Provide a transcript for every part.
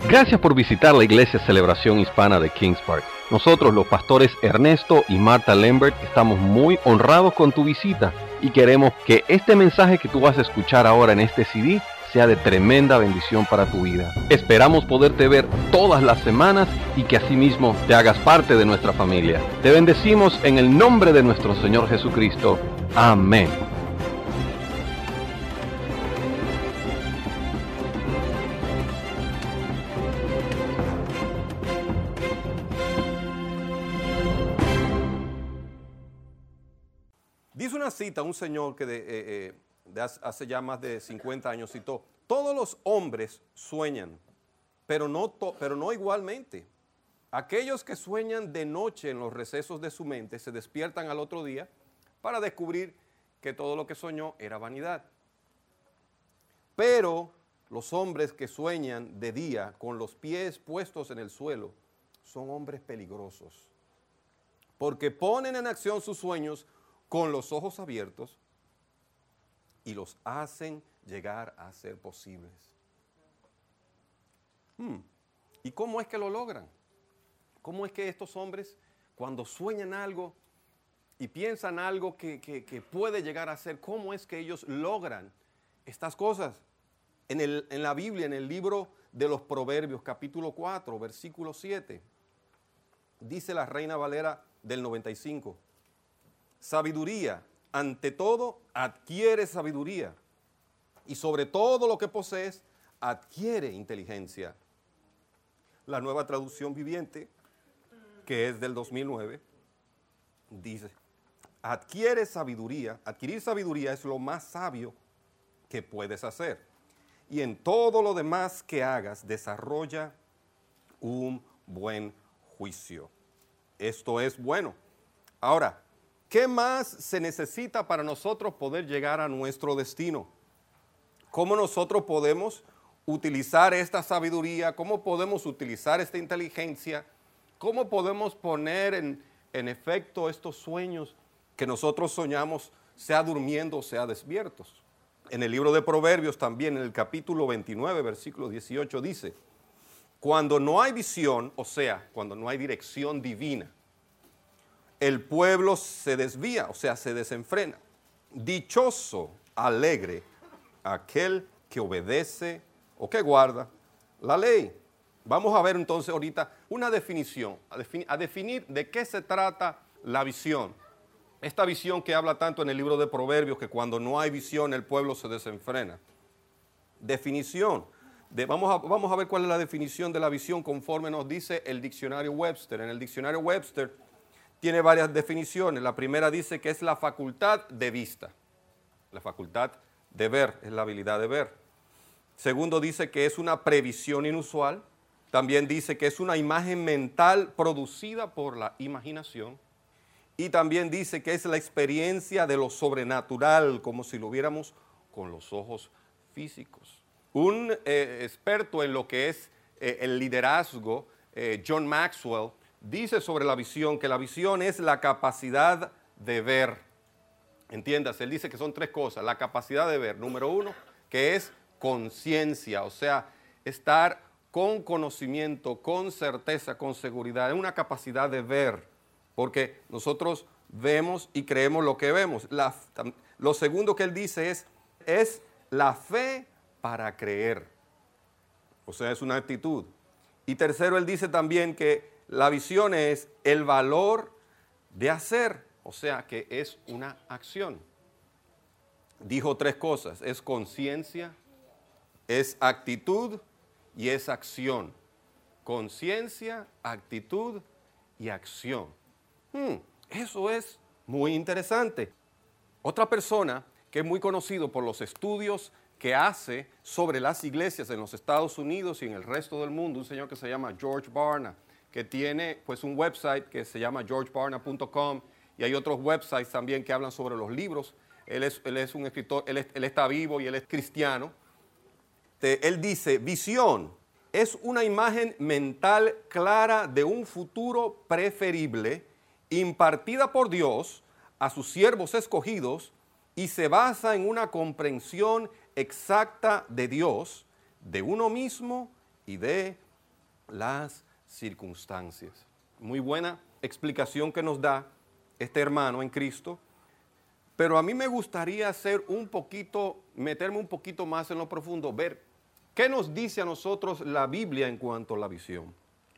Gracias por visitar la Iglesia Celebración Hispana de Kings Park. Nosotros, los pastores Ernesto y Marta Lambert, estamos muy honrados con tu visita y queremos que este mensaje que tú vas a escuchar ahora en este CD sea de tremenda bendición para tu vida. Esperamos poderte ver todas las semanas y que asimismo te hagas parte de nuestra familia. Te bendecimos en el nombre de nuestro Señor Jesucristo. Amén. Dice una cita, un señor que hace ya más de 50 años citó: todos los hombres sueñan, pero no igualmente. Aquellos que sueñan de noche en los recesos de su mente se despiertan al otro día para descubrir que todo lo que soñó era vanidad. Pero los hombres que sueñan de día con los pies puestos en el suelo son hombres peligrosos, porque ponen en acción sus sueños con los ojos abiertos y los hacen llegar a ser posibles. ¿Y cómo es que lo logran? ¿Cómo es que estos hombres, cuando sueñan algo y piensan algo que puede llegar a ser, cómo es que ellos logran estas cosas? En la Biblia, en el libro de los Proverbios, capítulo 4, versículo 7, dice la Reina Valera del 95: sabiduría, ante todo, adquiere sabiduría, y sobre todo lo que posees, adquiere inteligencia. La Nueva Traducción Viviente, que es del 2009, dice: adquiere sabiduría. Adquirir sabiduría es lo más sabio que puedes hacer. Y en todo lo demás que hagas, desarrolla un buen juicio. Esto es bueno. Ahora, ¿qué más se necesita para nosotros poder llegar a nuestro destino? ¿Cómo nosotros podemos utilizar esta sabiduría? ¿Cómo podemos utilizar esta inteligencia? ¿Cómo podemos poner en efecto estos sueños que nosotros soñamos, sea durmiendo o sea despiertos? En el libro de Proverbios también, en el capítulo 29, versículo 18, dice: cuando no hay visión, o sea, cuando no hay dirección divina, el pueblo se desvía, o sea, se desenfrena. Dichoso, alegre, aquel que obedece o que guarda la ley. Vamos a ver entonces ahorita una definición, a definir de qué se trata la visión. Esta visión que habla tanto en el libro de Proverbios, que cuando no hay visión el pueblo se desenfrena. Definición. Vamos a ver cuál es la definición de la visión conforme nos dice el diccionario Webster. En el diccionario Webster tiene varias definiciones. La primera dice que es la facultad de vista. La facultad de ver, es la habilidad de ver. Segundo, dice que es una previsión inusual. También dice que es una imagen mental producida por la imaginación. Y también dice que es la experiencia de lo sobrenatural, como si lo viéramos con los ojos físicos. Un experto en lo que es el liderazgo, John Maxwell, dice sobre la visión que la visión es la capacidad de ver. Entiéndase, él dice que son tres cosas: la capacidad de ver, número uno, que es conciencia, o sea, estar con conocimiento, con certeza, con seguridad, es una capacidad de ver, porque nosotros vemos y creemos lo que vemos. Lo segundo que él dice es la fe para creer, o sea, es una actitud. Y tercero, él dice también que la visión es el valor de hacer, o sea, que es una acción. Dijo tres cosas: es conciencia, es actitud y es acción. Conciencia, actitud y acción. Eso es muy interesante. Otra persona que es muy conocido por los estudios que hace sobre las iglesias en los Estados Unidos y en el resto del mundo, un señor que se llama George Barna, que tiene pues un website que se llama georgebarna.com, y hay otros websites también que hablan sobre los libros. Él es un escritor, él está vivo y él es cristiano. Él dice: visión es una imagen mental clara de un futuro preferible impartida por Dios a sus siervos escogidos y se basa en una comprensión exacta de Dios, de uno mismo y de las circunstancias. Muy buena explicación que nos da este hermano en Cristo, pero a mí me gustaría meterme un poquito más en lo profundo, ver qué nos dice a nosotros la Biblia en cuanto a la visión.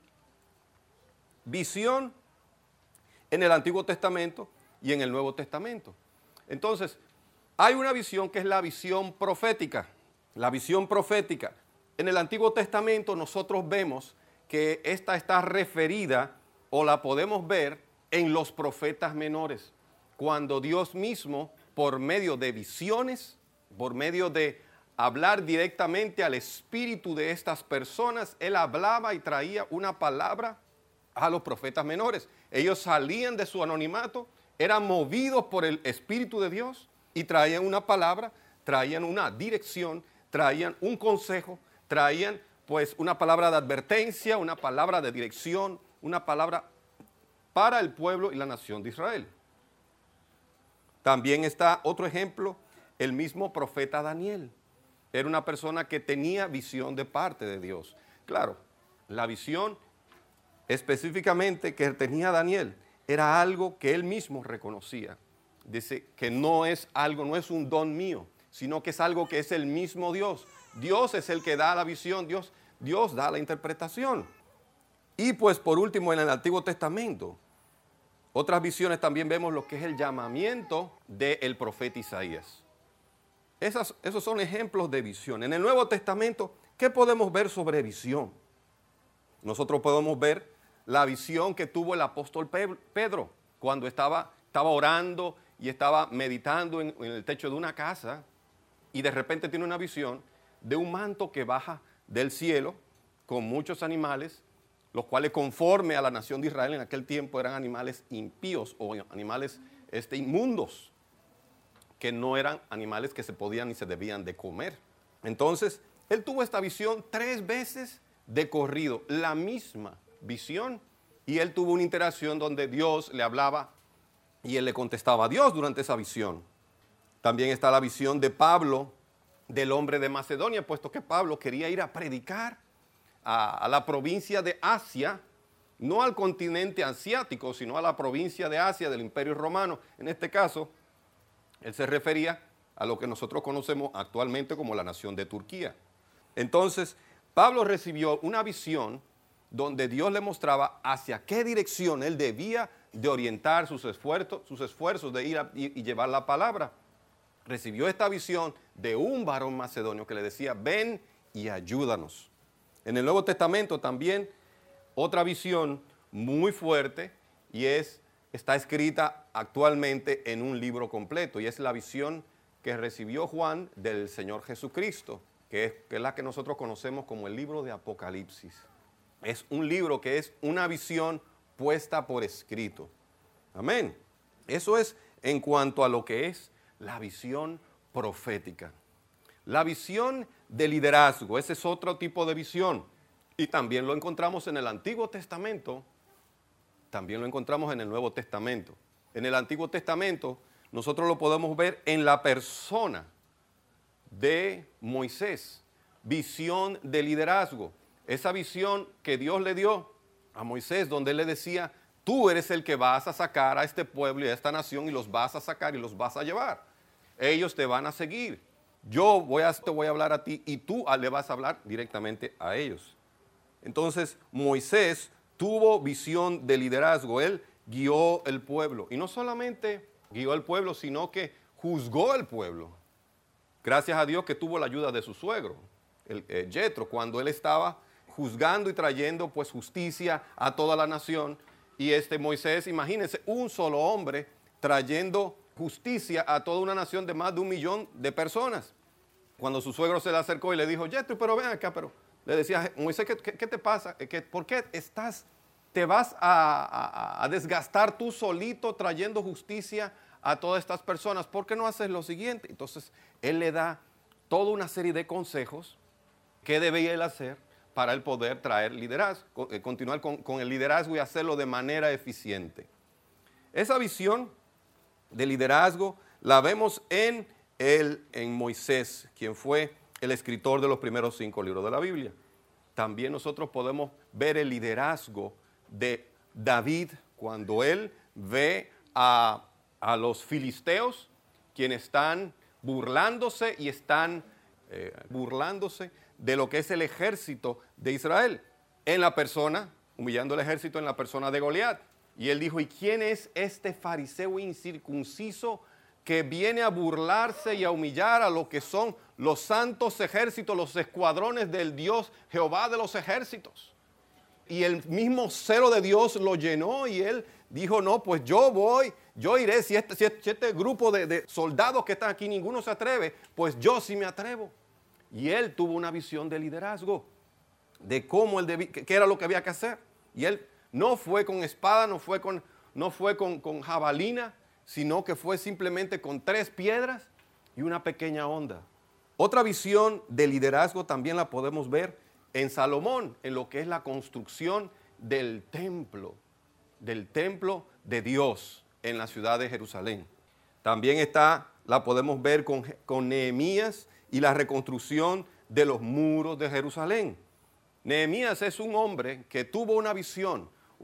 Visión en el Antiguo Testamento y en el Nuevo Testamento. Entonces, hay una visión que es la visión profética. La visión profética. En el Antiguo Testamento nosotros vemos que esta está referida o la podemos ver en los profetas menores, cuando Dios mismo, por medio de visiones, por medio de hablar directamente al espíritu de estas personas, Él hablaba y traía una palabra a los profetas menores. Ellos salían de su anonimato, eran movidos por el Espíritu de Dios y traían una palabra, traían una dirección, traían un consejo, traían pues una palabra de advertencia, una palabra de dirección, una palabra para el pueblo y la nación de Israel. También está otro ejemplo, el mismo profeta Daniel. Era una persona que tenía visión de parte de Dios. Claro, la visión específicamente que tenía Daniel era algo que él mismo reconocía. Dice que no es un don mío, sino que es algo que es el mismo Dios. Dios es el que da la visión, Dios da la interpretación. Y pues por último en el Antiguo Testamento, otras visiones también vemos lo que es el llamamiento del profeta Isaías. Esos son ejemplos de visión. En el Nuevo Testamento, ¿qué podemos ver sobre visión? Nosotros podemos ver la visión que tuvo el apóstol Pedro cuando estaba orando y estaba meditando en el techo de una casa y de repente tiene una visión de un manto que baja del cielo con muchos animales, los cuales conforme a la nación de Israel en aquel tiempo eran animales impíos o animales inmundos, que no eran animales que se podían ni se debían de comer. Entonces, él tuvo esta visión 3 veces de corrido, la misma visión, y él tuvo una interacción donde Dios le hablaba y él le contestaba a Dios durante esa visión. También está la visión de Pablo, del hombre de Macedonia, puesto que Pablo quería ir a predicar a la provincia de Asia, no al continente asiático, sino a la provincia de Asia del Imperio Romano. En este caso, él se refería a lo que nosotros conocemos actualmente como la nación de Turquía. Entonces, Pablo recibió una visión donde Dios le mostraba hacia qué dirección él debía de orientar sus esfuerzos de ir y llevar la palabra. Recibió esta visión de un varón macedonio que le decía, ven y ayúdanos. En el Nuevo Testamento también otra visión muy fuerte y está escrita actualmente en un libro completo y es la visión que recibió Juan del Señor Jesucristo, que es la que nosotros conocemos como el libro de Apocalipsis. Es un libro que es una visión puesta por escrito. Amén. Eso es en cuanto a lo que es la visión profética. La visión de liderazgo, ese es otro tipo de visión. Y también lo encontramos en el Antiguo Testamento, también lo encontramos en el Nuevo Testamento. En el Antiguo Testamento nosotros lo podemos ver en la persona de Moisés, visión de liderazgo. Esa visión que Dios le dio a Moisés, donde él le decía, tú eres el que vas a sacar a este pueblo y a esta nación y los vas a sacar y los vas a llevar. Ellos te van a seguir. Yo te voy a hablar a ti y tú le vas a hablar directamente a ellos. Entonces, Moisés tuvo visión de liderazgo. Él guió el pueblo. Y no solamente guió el pueblo, sino que juzgó el pueblo. Gracias a Dios que tuvo la ayuda de su suegro, Jetro, cuando él estaba juzgando y trayendo pues justicia a toda la nación. Y Moisés, imagínense, un solo hombre trayendo justicia a toda una nación de más de 1 millón de personas. Cuando su suegro se le acercó y le dijo, Jetro, pero ven acá, le decía, Moisés, ¿qué te pasa? ¿Por qué te vas a desgastar tú solito trayendo justicia a todas estas personas? ¿Por qué no haces lo siguiente? Entonces, él le da toda una serie de consejos que debía él hacer para él poder traer liderazgo, continuar con el liderazgo y hacerlo de manera eficiente. Esa visión de liderazgo la vemos en Moisés, quien fue el escritor de los primeros 5 libros de la Biblia. también nosotros podemos ver el liderazgo de David cuando él ve a los filisteos, quienes están burlándose y están burlándose de lo que es el ejército de Israel, en la persona, humillando el ejército en la persona de Goliat. Y él dijo, ¿y quién es este fariseo incircunciso que viene a burlarse y a humillar a lo que son los santos ejércitos, los escuadrones del Dios Jehová de los ejércitos? Y el mismo celo de Dios lo llenó y él dijo, no, pues yo iré, si este grupo de soldados que están aquí, ninguno se atreve, pues yo sí me atrevo. Y él tuvo una visión de liderazgo, de cómo él debía, qué era lo que había que hacer. Y él no fue con espada, no fue con jabalina, sino que fue simplemente con 3 piedras y una pequeña onda. Otra visión de liderazgo también la podemos ver en Salomón, en lo que es la construcción del templo de Dios en la ciudad de Jerusalén. También la podemos ver con Nehemías y la reconstrucción de los muros de Jerusalén. Nehemías es un hombre que tuvo una visión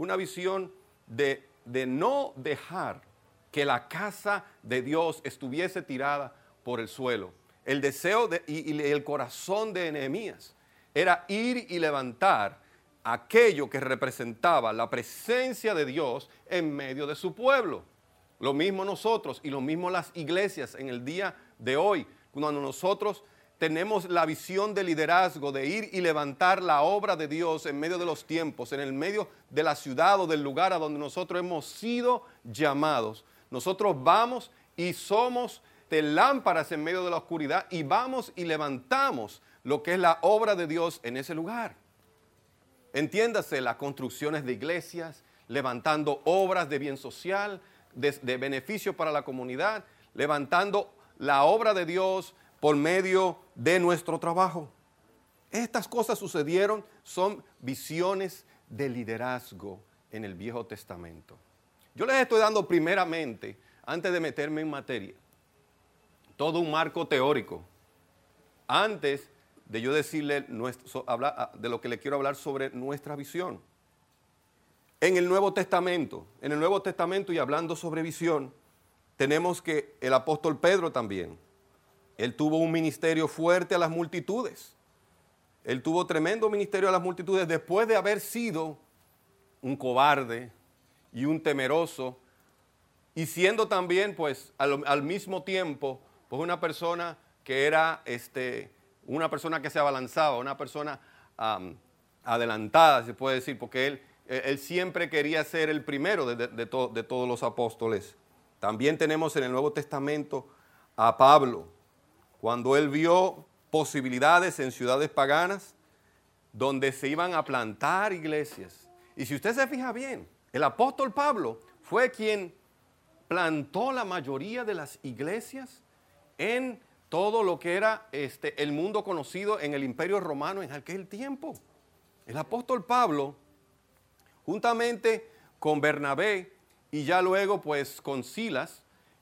de no dejar que la casa de Dios estuviese tirada por el suelo. El deseo y el corazón de Nehemías era ir y levantar aquello que representaba la presencia de Dios en medio de su pueblo. Lo mismo nosotros y lo mismo las iglesias en el día de hoy, cuando nosotros tenemos la visión de liderazgo, de ir y levantar la obra de Dios en medio de los tiempos, en el medio de la ciudad o del lugar a donde nosotros hemos sido llamados. Nosotros vamos y somos de lámparas en medio de la oscuridad y vamos y levantamos lo que es la obra de Dios en ese lugar. Entiéndase, las construcciones de iglesias, levantando obras de bien social, de beneficio para la comunidad, levantando la obra de Dios por medio de nuestro trabajo. Estas cosas sucedieron, son visiones de liderazgo en el Viejo Testamento. Yo les estoy dando primeramente, antes de meterme en materia, todo un marco teórico, antes de yo decirle de lo que le quiero hablar sobre nuestra visión. En el Nuevo Testamento y hablando sobre visión, tenemos que el apóstol Pedro también, él tuvo un ministerio fuerte a las multitudes. Él tuvo tremendo ministerio a las multitudes después de haber sido un cobarde y un temeroso, y siendo también, pues, al mismo tiempo, pues, una persona que era, una persona que se abalanzaba, una persona adelantada, se puede decir, porque él siempre quería ser el primero de todos los apóstoles. También tenemos en el Nuevo Testamento a Pablo, cuando él vio posibilidades en ciudades paganas donde se iban a plantar iglesias. Y si usted se fija bien, el apóstol Pablo fue quien plantó la mayoría de las iglesias en todo lo que era el mundo conocido en el Imperio Romano en aquel tiempo. El apóstol Pablo, juntamente con Bernabé y ya luego pues con Silas,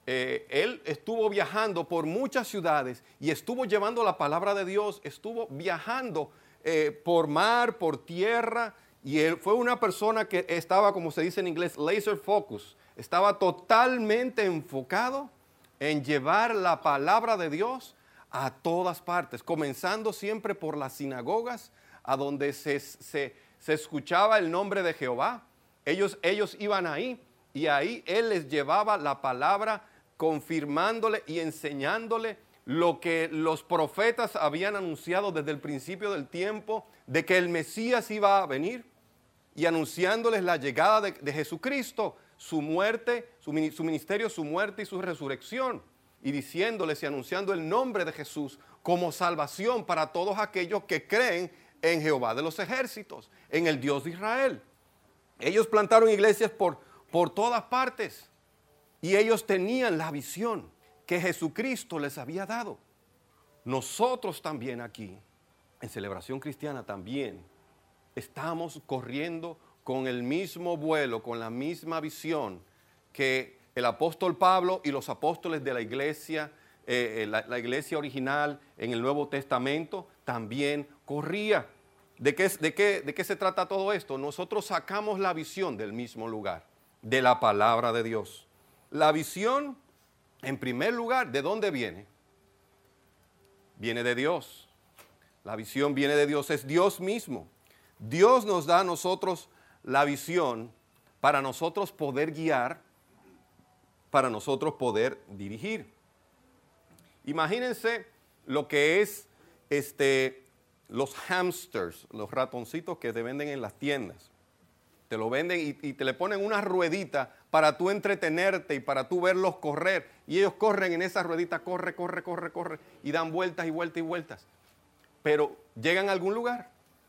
él estuvo viajando por muchas ciudades y estuvo llevando la palabra de Dios, estuvo viajando por mar, por tierra, y él fue una persona que estaba, como se dice en inglés, laser focus, estaba totalmente enfocado en llevar la palabra de Dios a todas partes, comenzando siempre por las sinagogas, a donde se escuchaba el nombre de Jehová. Ellos iban ahí y ahí él les llevaba la palabra, confirmándole y enseñándole lo que los profetas habían anunciado desde el principio del tiempo, de que el Mesías iba a venir, y anunciándoles la llegada de Jesucristo, su muerte, su ministerio, su muerte y su resurrección, y diciéndoles y anunciando el nombre de Jesús como salvación para todos aquellos que creen en Jehová de los ejércitos, en el Dios de Israel. Ellos plantaron iglesias por todas partes, y ellos tenían la visión que Jesucristo les había dado. Nosotros también aquí, en Celebración Cristiana también, estamos corriendo con el mismo vuelo, con la misma visión que el apóstol Pablo y los apóstoles de la iglesia, la iglesia original en el Nuevo Testamento también corría. ¿De qué se trata todo esto? Nosotros sacamos la visión del mismo lugar, de la palabra de Dios. La visión, en primer lugar, ¿de dónde viene? Viene de Dios. La visión viene de Dios, es Dios mismo. Dios nos da a nosotros la visión para nosotros poder guiar, para nosotros poder dirigir. Imagínense lo que es los hamsters, los ratoncitos que te venden en las tiendas. Te lo venden y te le ponen una ruedita para tú entretenerte y para tú verlos correr. Y ellos corren en esa ruedita, corre, y dan vueltas y vueltas y vueltas. Pero ¿llegan a algún lugar?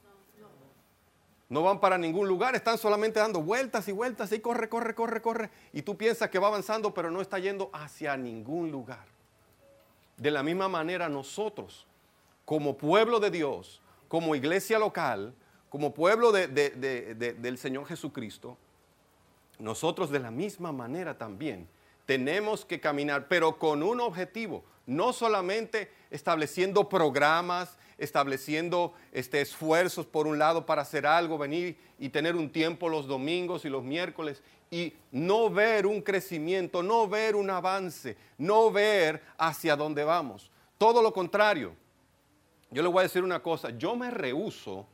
No van para ningún lugar, están solamente dando vueltas y vueltas y corre. Y tú piensas que va avanzando, pero no está yendo hacia ningún lugar. De la misma manera nosotros, como pueblo de Dios, como iglesia local, como pueblo del Señor Jesucristo, nosotros de la misma manera también tenemos que caminar, pero con un objetivo, no solamente estableciendo programas, estableciendo esfuerzos por un lado para hacer algo, venir y tener un tiempo los domingos y los miércoles y no ver un crecimiento, no ver un avance, no ver hacia dónde vamos. Todo lo contrario. Yo le voy a decir una cosa, yo me rehúso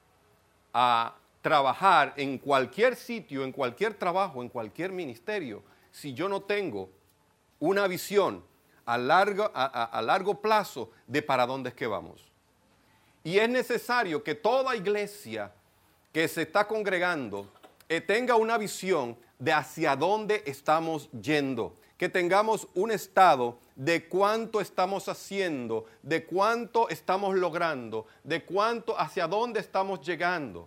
a trabajar en cualquier sitio, en cualquier trabajo, en cualquier ministerio, si yo no tengo una visión a largo plazo de para dónde es que vamos. Y es necesario que toda iglesia que se está congregando tenga una visión de hacia dónde estamos yendo, que tengamos un estado de cuánto estamos haciendo, de cuánto estamos logrando, de cuánto hacia dónde estamos llegando.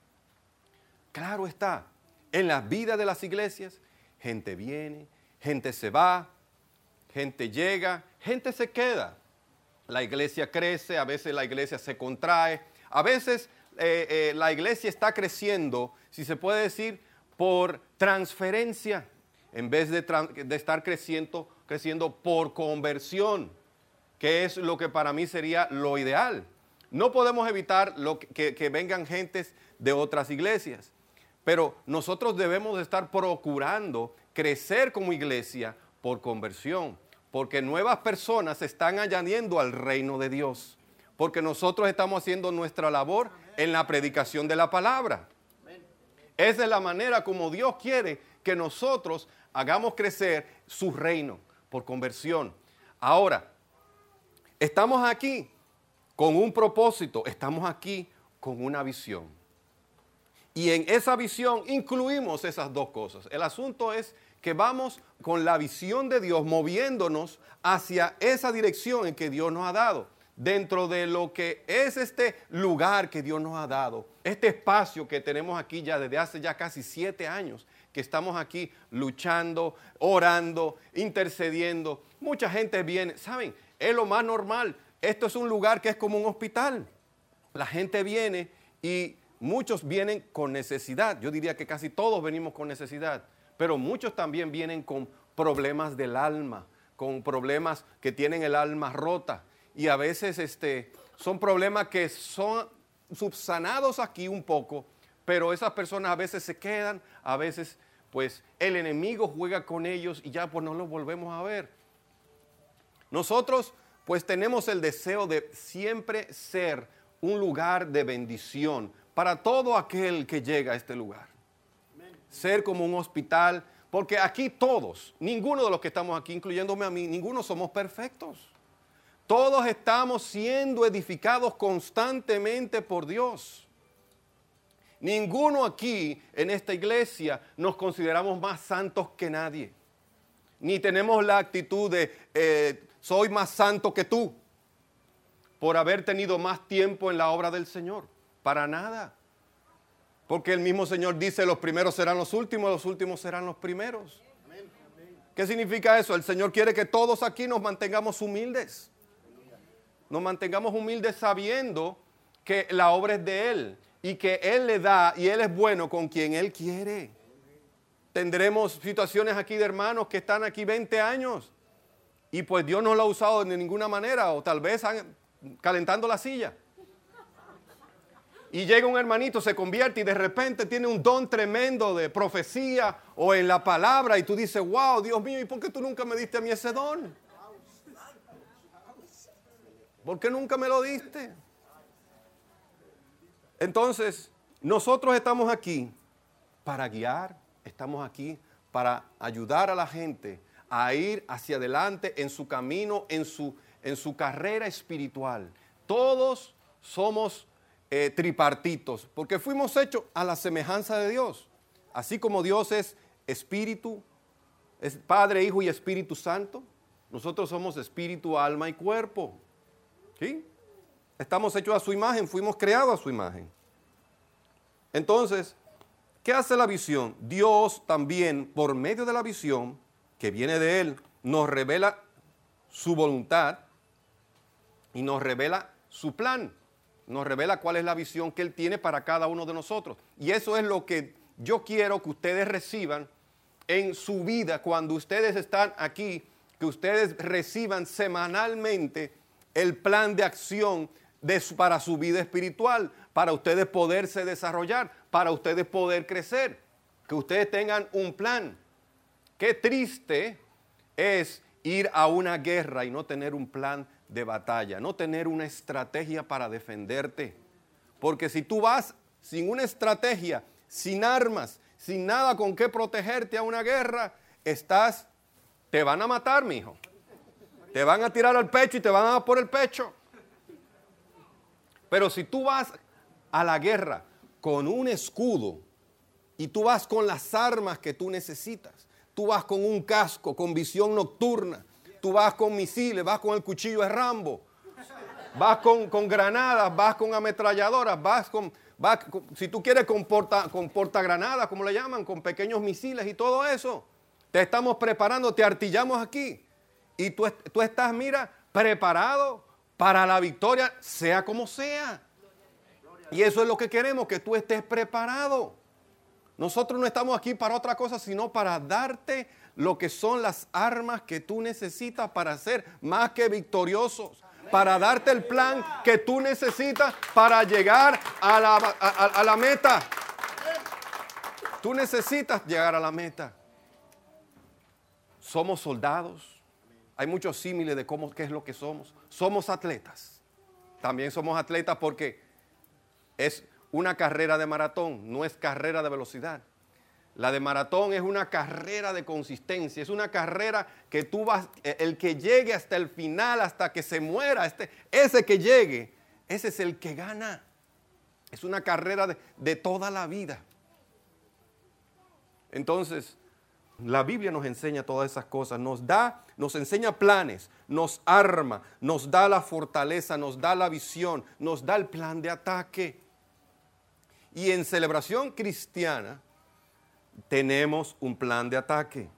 Claro está, en la vida de las iglesias, gente viene, gente se va, gente llega, gente se queda. La iglesia crece, a veces la iglesia se contrae, a veces la iglesia está creciendo, si se puede decir, por transferencia, en vez de estar creciendo por conversión, que es lo que para mí sería lo ideal. No podemos evitar que vengan gentes de otras iglesias, pero nosotros debemos de estar procurando crecer como iglesia por conversión, porque nuevas personas se están añadiendo al reino de Dios, porque nosotros estamos haciendo nuestra labor en la predicación de la palabra. Esa es la manera como Dios quiere que nosotros hagamos crecer su reino por conversión. Ahora, estamos aquí con un propósito, estamos aquí con una visión. Y en esa visión incluimos esas dos cosas. El asunto es que vamos con la visión de Dios moviéndonos hacia esa dirección en que Dios nos ha dado. Dentro de lo que es este lugar que Dios nos ha dado, este espacio que tenemos aquí ya desde hace ya casi 7 años, que estamos aquí luchando, orando, intercediendo. Mucha gente viene, ¿saben? Es lo más normal. Esto es un lugar que es como un hospital. La gente viene y muchos vienen con necesidad. Yo diría que casi todos venimos con necesidad, pero muchos también vienen con problemas del alma, con problemas que tienen el alma rota. Y a veces son problemas que son subsanados aquí un poco, pero esas personas a veces se quedan, a veces pues el enemigo juega con ellos y ya pues no los volvemos a ver. Nosotros pues tenemos el deseo de siempre ser un lugar de bendición para todo aquel que llega a este lugar. Ser como un hospital, porque aquí todos, ninguno de los que estamos aquí, incluyéndome a mí, ninguno somos perfectos. Todos estamos siendo edificados constantemente por Dios. Ninguno aquí en esta iglesia nos consideramos más santos que nadie. Ni tenemos la actitud de soy más santo que tú por haber tenido más tiempo en la obra del Señor. Para nada. Porque el mismo Señor dice los primeros serán los últimos serán los primeros. ¿Qué significa eso? El Señor quiere que todos aquí nos mantengamos humildes. Nos mantengamos humildes sabiendo que la obra es de Él y que Él le da y Él es bueno con quien Él quiere. Tendremos situaciones aquí de hermanos que están aquí 20 años y pues Dios no lo ha usado de ninguna manera o tal vez calentando la silla. Y llega un hermanito, se convierte y de repente tiene un don tremendo de profecía o en la palabra y tú dices, wow, Dios mío, ¿y por qué tú nunca me diste a mí ese don? ¿Por qué nunca me lo diste? Entonces, nosotros estamos aquí para guiar, estamos aquí para ayudar a la gente a ir hacia adelante en su camino, en su carrera espiritual. Todos somos tripartitos, porque fuimos hechos a la semejanza de Dios. Así como Dios es espíritu, es Padre, Hijo y Espíritu Santo, nosotros somos espíritu, alma y cuerpo. ¿Sí? Estamos hechos a su imagen, fuimos creados a su imagen. Entonces, ¿qué hace la visión? Dios también, por medio de la visión, que viene de Él, nos revela su voluntad y nos revela su plan. Nos revela cuál es la visión que Él tiene para cada uno de nosotros. Y eso es lo que yo quiero que ustedes reciban en su vida cuando ustedes están aquí, que ustedes reciban semanalmente el plan de acción para su vida espiritual, para ustedes poderse desarrollar, para ustedes poder crecer, que ustedes tengan un plan. Qué triste es ir a una guerra y no tener un plan de batalla, no tener una estrategia para defenderte. Porque si tú vas sin una estrategia, sin armas, sin nada con qué protegerte a una guerra, te van a matar, mijo. Te van a tirar al pecho y te van a dar por el pecho. Pero si tú vas a la guerra con un escudo y tú vas con las armas que tú necesitas, tú vas con un casco, con visión nocturna, tú vas con misiles, vas con el cuchillo de Rambo, vas con granadas, vas con ametralladoras, si tú quieres con portagranadas, como le llaman, con pequeños misiles y todo eso. Te estamos preparando, te artillamos aquí. Y tú estás, mira, preparado para la victoria, sea como sea. Y eso es lo que queremos, que tú estés preparado. Nosotros no estamos aquí para otra cosa, sino para darte lo que son las armas que tú necesitas para ser más que victoriosos. Para darte el plan que tú necesitas para llegar a la meta. Tú necesitas llegar a la meta. Somos soldados. Hay muchos símiles de qué es lo que somos. Somos atletas. También somos atletas porque es una carrera de maratón, no es carrera de velocidad. La de maratón es una carrera de consistencia, es una carrera que tú vas, el que llegue hasta el final, hasta que se muera, ese que llegue, ese es el que gana. Es una carrera de toda la vida. Entonces, la Biblia nos enseña todas esas cosas, nos enseña planes, nos arma, nos da la fortaleza, nos da la visión, nos da el plan de ataque. Y en Celebración Cristiana tenemos un plan de ataque.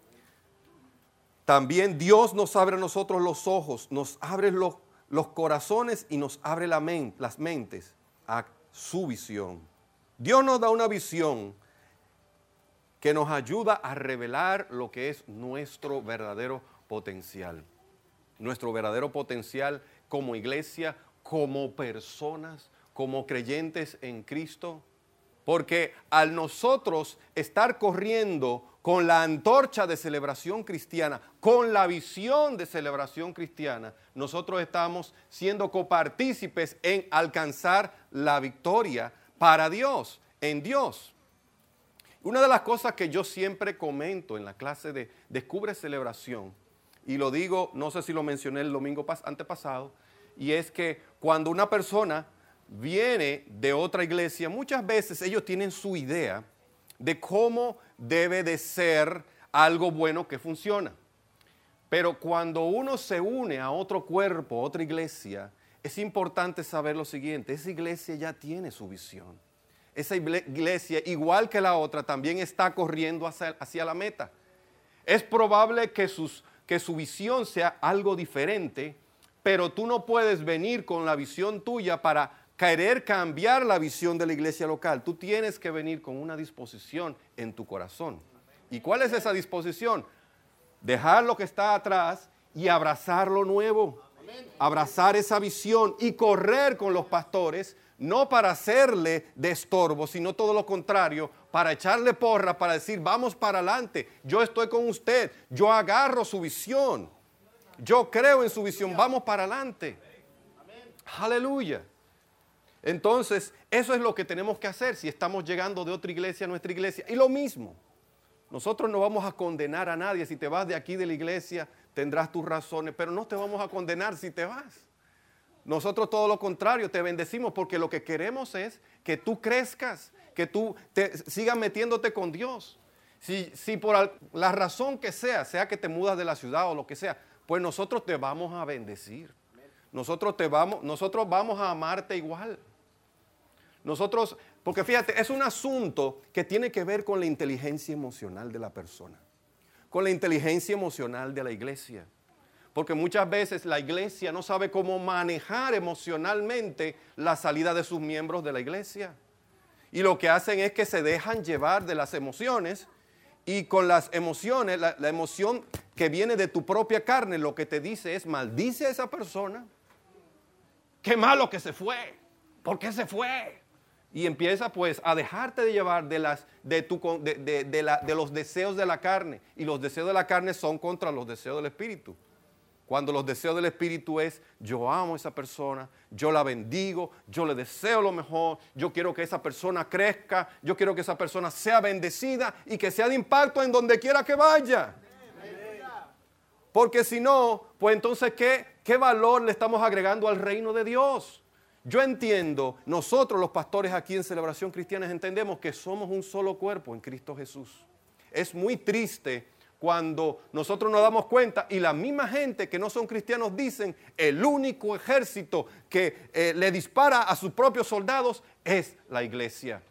También Dios nos abre a nosotros los ojos, nos abre los corazones y nos abre las mentes a su visión. Dios nos da una visión que nos ayuda a revelar lo que es nuestro verdadero potencial. Nuestro verdadero potencial como iglesia, como personas, como creyentes en Cristo. Porque al nosotros estar corriendo con la antorcha de Celebración Cristiana, con la visión de Celebración Cristiana, nosotros estamos siendo copartícipes en alcanzar la victoria para Dios, en Dios. Una de las cosas que yo siempre comento en la clase de Descubre Celebración, y lo digo, no sé si lo mencioné el domingo antepasado, y es que cuando una persona viene de otra iglesia, muchas veces ellos tienen su idea de cómo debe de ser algo bueno que funciona. Pero cuando uno se une a otro cuerpo, a otra iglesia, es importante saber lo siguiente: esa iglesia ya tiene su visión. Esa iglesia, igual que la otra, también está corriendo hacia la meta. Es probable que su visión sea algo diferente, pero tú no puedes venir con la visión tuya para querer cambiar la visión de la iglesia local. Tú tienes que venir con una disposición en tu corazón. ¿Y cuál es esa disposición? Dejar lo que está atrás y abrazar lo nuevo. Abrazar esa visión y correr con los pastores no para hacerle de estorbo, sino todo lo contrario, para echarle porra, para decir, vamos para adelante, yo estoy con usted, yo agarro su visión, yo creo en su visión, vamos para adelante. Aleluya. Entonces, eso es lo que tenemos que hacer si estamos llegando de otra iglesia a nuestra iglesia. Y lo mismo, nosotros no vamos a condenar a nadie. Si te vas de aquí de la iglesia, tendrás tus razones, pero no te vamos a condenar si te vas. Nosotros todo lo contrario, te bendecimos porque lo que queremos es que tú crezcas, que tú sigas metiéndote con Dios. Si por la razón que sea que te mudas de la ciudad o lo que sea, pues nosotros te vamos a bendecir. Nosotros vamos a amarte igual. Porque fíjate, es un asunto que tiene que ver con la inteligencia emocional de la persona, con la inteligencia emocional de la iglesia. Porque muchas veces la iglesia no sabe cómo manejar emocionalmente la salida de sus miembros de la iglesia. Y lo que hacen es que se dejan llevar de las emociones, y con las emociones, la emoción que viene de tu propia carne, lo que te dice es maldice a esa persona. Qué malo que se fue. ¿Por qué se fue? Y empieza pues a dejarte de llevar de los deseos de la carne. Y los deseos de la carne son contra los deseos del espíritu. Cuando los deseos del espíritu es, yo amo a esa persona, yo la bendigo, yo le deseo lo mejor, yo quiero que esa persona crezca, yo quiero que esa persona sea bendecida y que sea de impacto en donde quiera que vaya. Porque si no, pues entonces, ¿qué valor le estamos agregando al reino de Dios? Yo entiendo, nosotros los pastores aquí en Celebración Cristiana entendemos que somos un solo cuerpo en Cristo Jesús. Es muy triste cuando nosotros nos damos cuenta y la misma gente que no son cristianos dicen el único ejército que le dispara a sus propios soldados es la iglesia.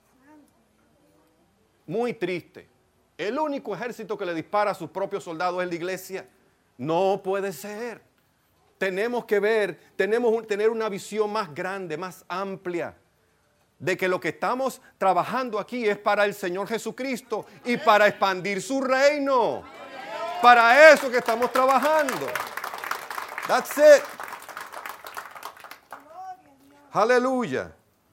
Muy triste. El único ejército que le dispara a sus propios soldados es la iglesia. No puede ser. Tenemos que tener una visión más grande, más amplia, de que lo que estamos trabajando aquí es para el Señor Jesucristo y para expandir su reino. Para eso que estamos trabajando. That's it. Aleluya.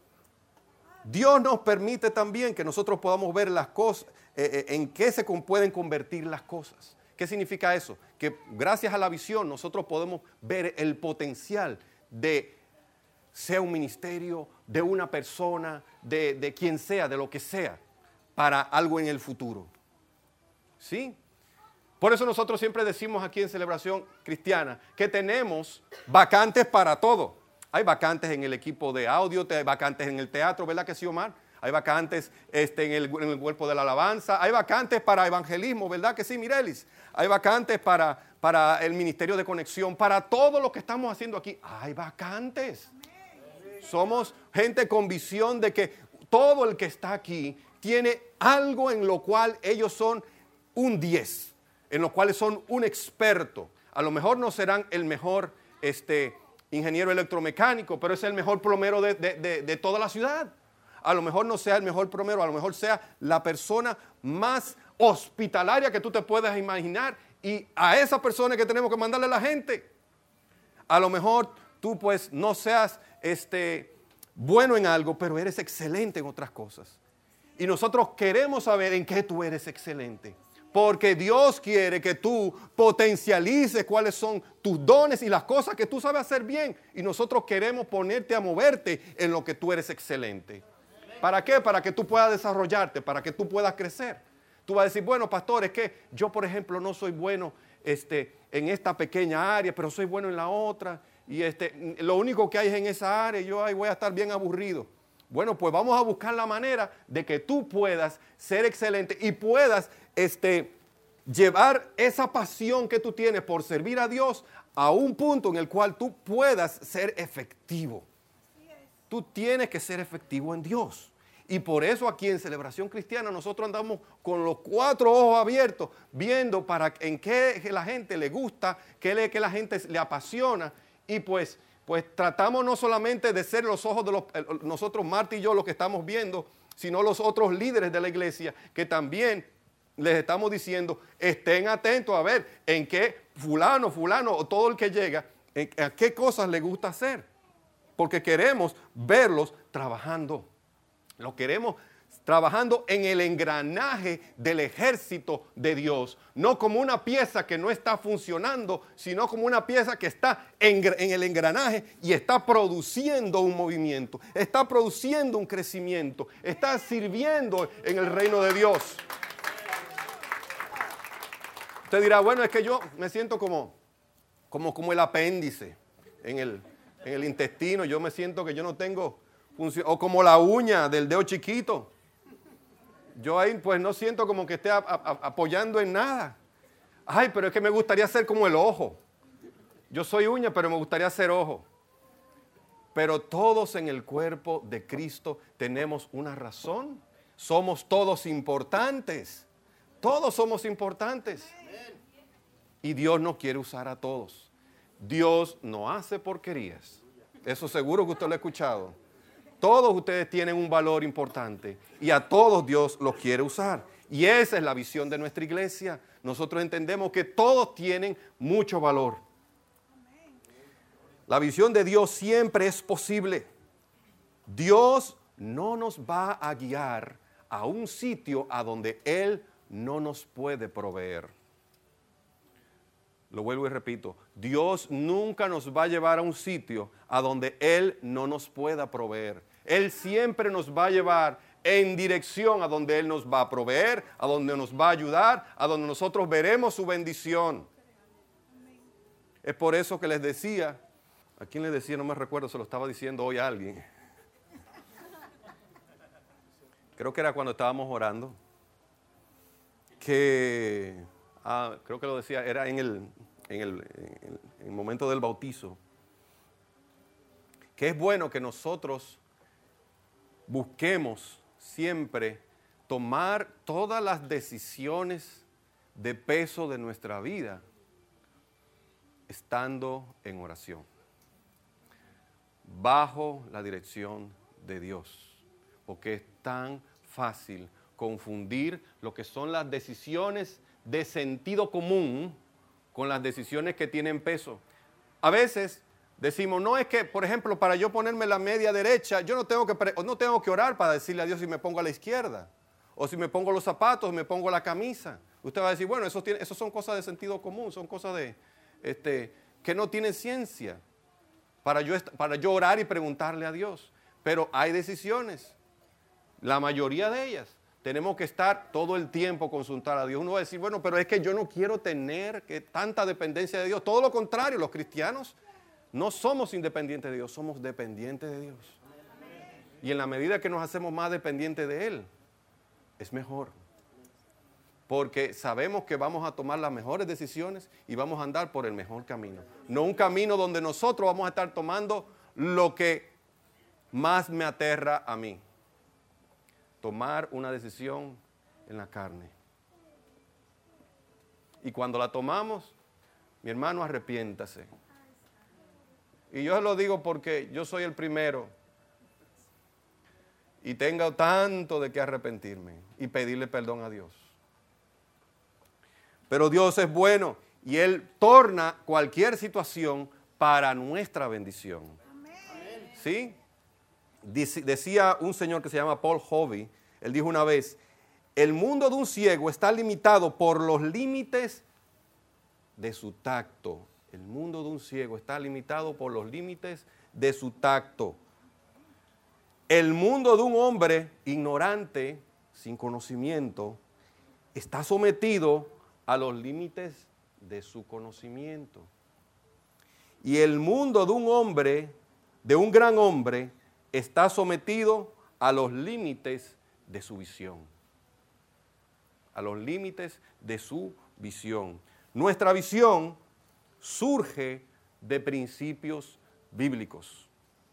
Dios nos permite también que nosotros podamos ver las cosas, en qué se pueden convertir las cosas. ¿Qué significa eso? Que gracias a la visión nosotros podemos ver el potencial de sea un ministerio, de una persona, de quien sea, de lo que sea, para algo en el futuro. ¿Sí? Por eso nosotros siempre decimos aquí en Celebración Cristiana que tenemos vacantes para todo. Hay vacantes en el equipo de audio, hay vacantes en el teatro, ¿verdad que sí, Omar? Hay vacantes en el cuerpo de la alabanza, hay vacantes para evangelismo, ¿verdad que sí, Mirelis? Hay vacantes para el ministerio de conexión, para todo lo que estamos haciendo aquí. Hay vacantes. Somos gente con visión de que todo el que está aquí tiene algo en lo cual ellos son un 10, en lo cual son un experto. A lo mejor no serán el mejor ingeniero electromecánico, pero es el mejor plomero de toda la ciudad. A lo mejor no sea el mejor plomero, a lo mejor sea la persona más hospitalaria que tú te puedas imaginar, y a esa persona que tenemos que mandarle a la gente. A lo mejor tú pues no seas bueno en algo, pero eres excelente en otras cosas. Y nosotros queremos saber en qué tú eres excelente. Porque Dios quiere que tú potencialices cuáles son tus dones y las cosas que tú sabes hacer bien. Y nosotros queremos ponerte a moverte en lo que tú eres excelente. ¿Para qué? Para que tú puedas desarrollarte, para que tú puedas crecer. Tú vas a decir, bueno, pastor, es que yo, por ejemplo, no soy bueno en esta pequeña área, pero soy bueno en la otra. Y lo único que hay es en esa área, y yo ahí voy a estar bien aburrido. Bueno, pues vamos a buscar la manera de que tú puedas ser excelente y puedas llevar esa pasión que tú tienes por servir a Dios a un punto en el cual tú puedas ser efectivo. Tú tienes que ser efectivo en Dios. Y por eso aquí en Celebración Cristiana nosotros andamos con los 4 ojos abiertos, viendo en qué la gente le gusta, qué la gente le apasiona. Y pues tratamos no solamente de ser los ojos de nosotros, Marta y yo, los que estamos viendo, sino los otros líderes de la iglesia, que también les estamos diciendo, estén atentos a ver en qué fulano, o todo el que llega, a qué cosas le gusta hacer. porque queremos verlos trabajando. Lo queremos trabajando en el engranaje del ejército de Dios. No como una pieza que no está funcionando, sino como una pieza que está en el engranaje y está produciendo un movimiento, está produciendo un crecimiento, está sirviendo en el reino de Dios. Usted dirá, bueno, es que yo me siento como el apéndice en el intestino. Yo me siento que yo no tengo función, o como la uña del dedo chiquito. Yo ahí pues no siento como que esté apoyando en nada. Ay, pero es que me gustaría ser como el ojo. Yo soy uña, pero me gustaría ser ojo. Pero todos en el cuerpo de Cristo tenemos una razón. Somos todos importantes. Todos somos importantes. Y Dios no quiere usar a todos. Dios no hace porquerías. Eso seguro que usted lo ha escuchado. Todos ustedes tienen un valor importante y a todos Dios los quiere usar. Y esa es la visión de nuestra iglesia. Nosotros entendemos que todos tienen mucho valor. La visión de Dios siempre es posible. Dios no nos va a guiar a un sitio a donde Él no nos puede proveer. Lo vuelvo y repito, Dios nunca nos va a llevar a un sitio a donde Él no nos pueda proveer. Él siempre nos va a llevar en dirección a donde Él nos va a proveer, a donde nos va a ayudar, a donde nosotros veremos su bendición. Es por eso que les decía, ¿a quién les decía? No me recuerdo, se lo estaba diciendo hoy a alguien. Creo que era cuando estábamos orando, que... creo que lo decía, era en el momento del bautizo, que es bueno que nosotros busquemos siempre tomar todas las decisiones de peso de nuestra vida estando en oración, bajo la dirección de Dios, porque es tan fácil confundir lo que son las decisiones de sentido común con las decisiones que tienen peso. A veces decimos, no es que, por ejemplo, para yo ponerme la media derecha, yo no tengo que orar para decirle a Dios si me pongo a la izquierda, o si me pongo los zapatos, o me pongo la camisa. Usted va a decir, bueno, eso son cosas de sentido común, son cosas que no tienen ciencia para yo orar y preguntarle a Dios. Pero hay decisiones, la mayoría de ellas, tenemos que estar todo el tiempo consultar a Dios. Uno va a decir, bueno, pero es que yo no quiero tener tanta dependencia de Dios. Todo lo contrario, los cristianos no somos independientes de Dios, somos dependientes de Dios. Y en la medida que nos hacemos más dependientes de Él, es mejor. Porque sabemos que vamos a tomar las mejores decisiones y vamos a andar por el mejor camino. No un camino donde nosotros vamos a estar tomando lo que más me aterra a mí. Tomar una decisión en la carne. Y cuando la tomamos, mi hermano, arrepiéntase. Y yo lo digo porque yo soy el primero. Y tengo tanto de qué arrepentirme y pedirle perdón a Dios. Pero Dios es bueno y Él torna cualquier situación para nuestra bendición. ¿Sí? Decía un señor que se llama Paul Hovey, él dijo una vez, el mundo de un ciego está limitado por los límites de su tacto. El mundo de un ciego está limitado por los límites de su tacto. El mundo de un hombre ignorante, sin conocimiento, está sometido a los límites de su conocimiento. Y el mundo de un hombre, de un gran hombre, está sometido a los límites de su visión. A los límites de su visión. Nuestra visión surge de principios bíblicos.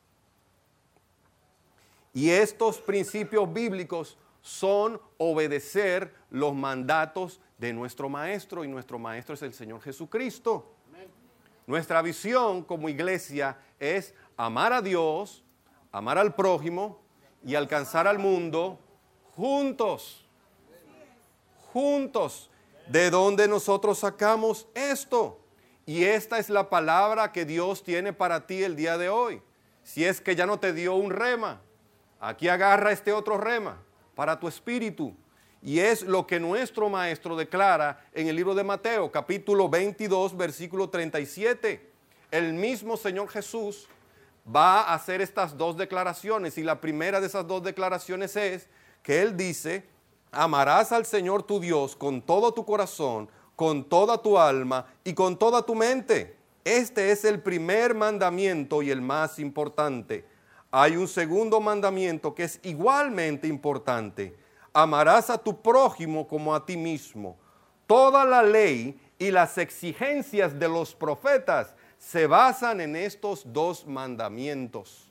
Y estos principios bíblicos son obedecer los mandatos de nuestro Maestro, y nuestro Maestro es el Señor Jesucristo. Amén. Nuestra visión como iglesia es amar a Dios, amar al prójimo y alcanzar al mundo juntos. Juntos. ¿De dónde nosotros sacamos esto? Y esta es la palabra que Dios tiene para ti el día de hoy. Si es que ya no te dio un rema, aquí agarra este otro rema para tu espíritu. Y es lo que nuestro maestro declara en el libro de Mateo, capítulo 22, versículo 37. El mismo Señor Jesús va a hacer estas dos declaraciones, y la primera de esas dos declaraciones es que Él dice: amarás al Señor tu Dios con todo tu corazón, con toda tu alma y con toda tu mente. Este es el primer mandamiento y el más importante. Hay un segundo mandamiento que es igualmente importante: amarás a tu prójimo como a ti mismo. Toda la ley y las exigencias de los profetas se basan en estos dos mandamientos.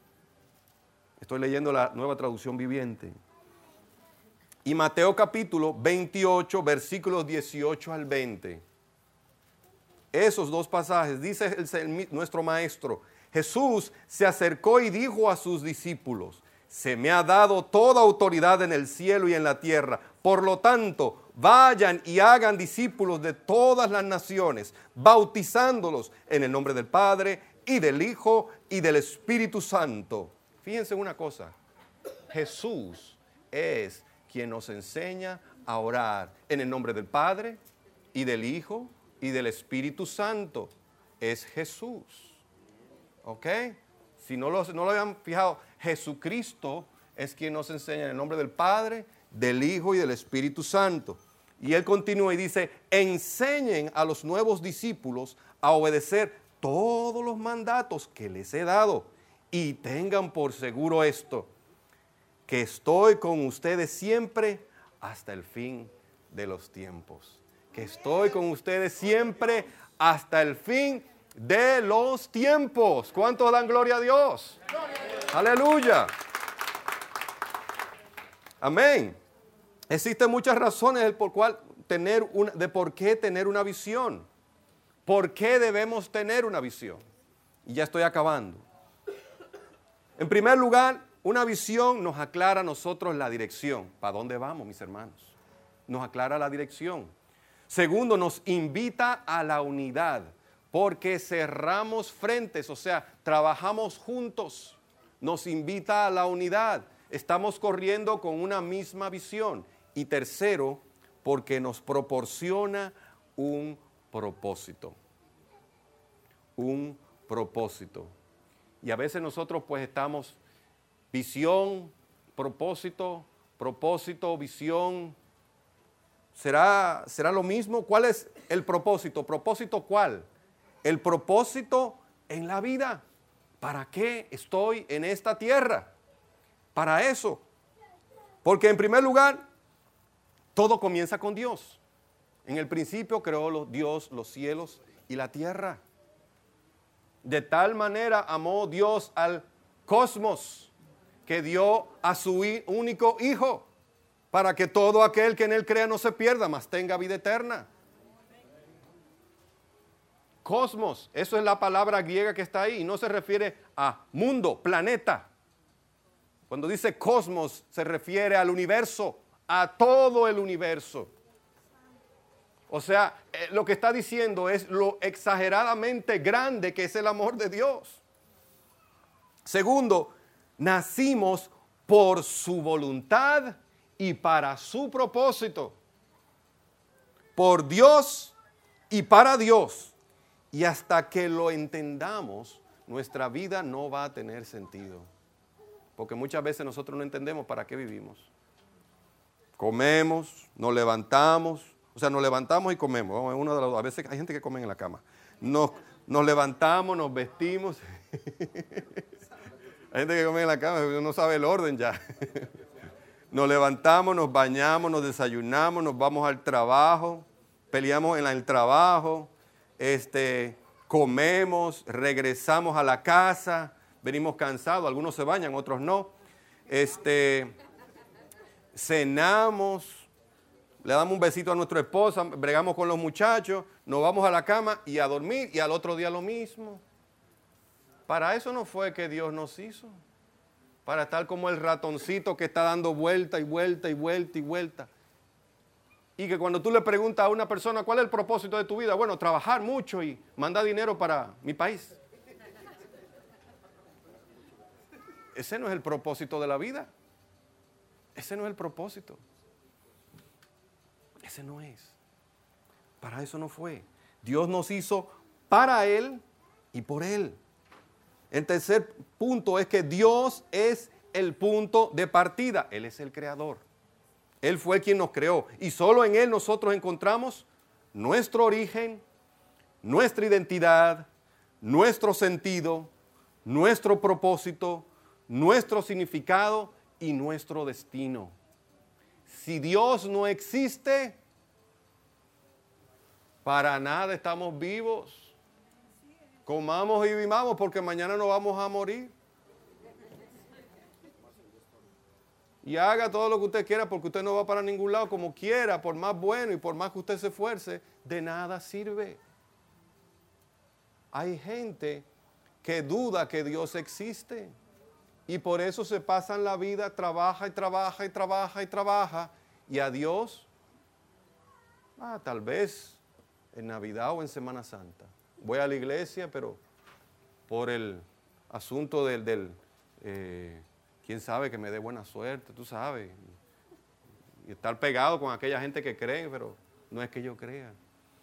Estoy leyendo la Nueva Traducción Viviente. Y Mateo capítulo 28, versículos 18 al 20. Esos dos pasajes, dice nuestro maestro: Jesús se acercó y dijo a sus discípulos: se me ha dado toda autoridad en el cielo y en la tierra. Por lo tanto, vayan y hagan discípulos de todas las naciones, bautizándolos en el nombre del Padre y del Hijo y del Espíritu Santo. Fíjense una cosa: Jesús es quien nos enseña a orar en el nombre del Padre y del Hijo y del Espíritu Santo. Es Jesús. ¿Ok? Si no lo habían fijado, Jesucristo es quien nos enseña en el nombre del Padre, del Hijo y del Espíritu Santo. Y Él continúa y dice: enseñen a los nuevos discípulos a obedecer todos los mandatos que les he dado, y tengan por seguro esto, que estoy con ustedes siempre hasta el fin de los tiempos. Que estoy con ustedes siempre hasta el fin de los tiempos. ¿Cuántos dan gloria a Dios? Aleluya. Amén. Existen muchas razones de por qué tener una visión. ¿Por qué debemos tener una visión? Y ya estoy acabando. En primer lugar, una visión nos aclara a nosotros la dirección. ¿Para dónde vamos, mis hermanos? Nos aclara la dirección. Segundo, nos invita a la unidad, porque cerramos frentes, o sea, trabajamos juntos. Nos invita a la unidad. Estamos corriendo con una misma visión. Y tercero, porque nos proporciona un propósito. Un propósito. Y a veces nosotros pues estamos visión, propósito, visión. ¿Será lo mismo? ¿Cuál es el propósito? ¿Propósito cuál? El propósito en la vida. ¿Para qué estoy en esta tierra? Para eso. Porque en primer lugar, todo comienza con Dios. En el principio creó Dios los cielos y la tierra. De tal manera amó Dios al cosmos, que dio a su único Hijo, para que todo aquel que en Él crea no se pierda, mas tenga vida eterna. Cosmos, eso es la palabra griega que está ahí, y no se refiere a mundo, planeta. Cuando dice cosmos, se refiere al universo, a todo el universo. O sea, lo que está diciendo es lo exageradamente grande que es el amor de Dios. Segundo, nacimos por su voluntad y para su propósito. Por Dios y para Dios. Y hasta que lo entendamos, nuestra vida no va a tener sentido. Porque muchas veces nosotros no entendemos para qué vivimos. Comemos, nos levantamos. O sea, nos levantamos y comemos. A veces hay gente que come en la cama. Nos levantamos, nos vestimos. Hay gente que come en la cama, no sabe el orden ya. Nos levantamos, nos bañamos, nos desayunamos, nos vamos al trabajo, peleamos en el trabajo, comemos, regresamos a la casa, venimos cansados, algunos se bañan, otros no. Cenamos, le damos un besito a nuestra esposa, bregamos con los muchachos, nos vamos a la cama y a dormir, y al otro día lo mismo. Para eso no fue que Dios nos hizo. Para estar como el ratoncito que está dando vuelta y vuelta y vuelta y vuelta. Y que cuando tú le preguntas a una persona cuál es el propósito de tu vida, bueno, trabajar mucho y mandar dinero para mi país. ese no es el propósito de la vida. Ese no es el propósito. Ese no es. Para eso no fue. Dios nos hizo para Él y por Él. El tercer punto es que Dios es el punto de partida. Él es el creador. Él fue quien nos creó. Y solo en Él nosotros encontramos nuestro origen, nuestra identidad, nuestro sentido, nuestro propósito, nuestro significado y nuestro destino. Si Dios no existe, para nada estamos vivos. Comamos y vivamos porque mañana nos vamos a morir. Y haga todo lo que usted quiera porque usted no va para ningún lado como quiera, por más bueno y por más que usted se esfuerce, de nada sirve. Hay gente que duda que Dios existe y por eso se pasan la vida, trabaja y trabaja y trabaja y trabaja, y a Dios, tal vez en Navidad o en Semana Santa. Voy a la iglesia, pero por el asunto quién sabe que me dé buena suerte, tú sabes. Y estar pegado con aquella gente que cree, pero no es que yo crea.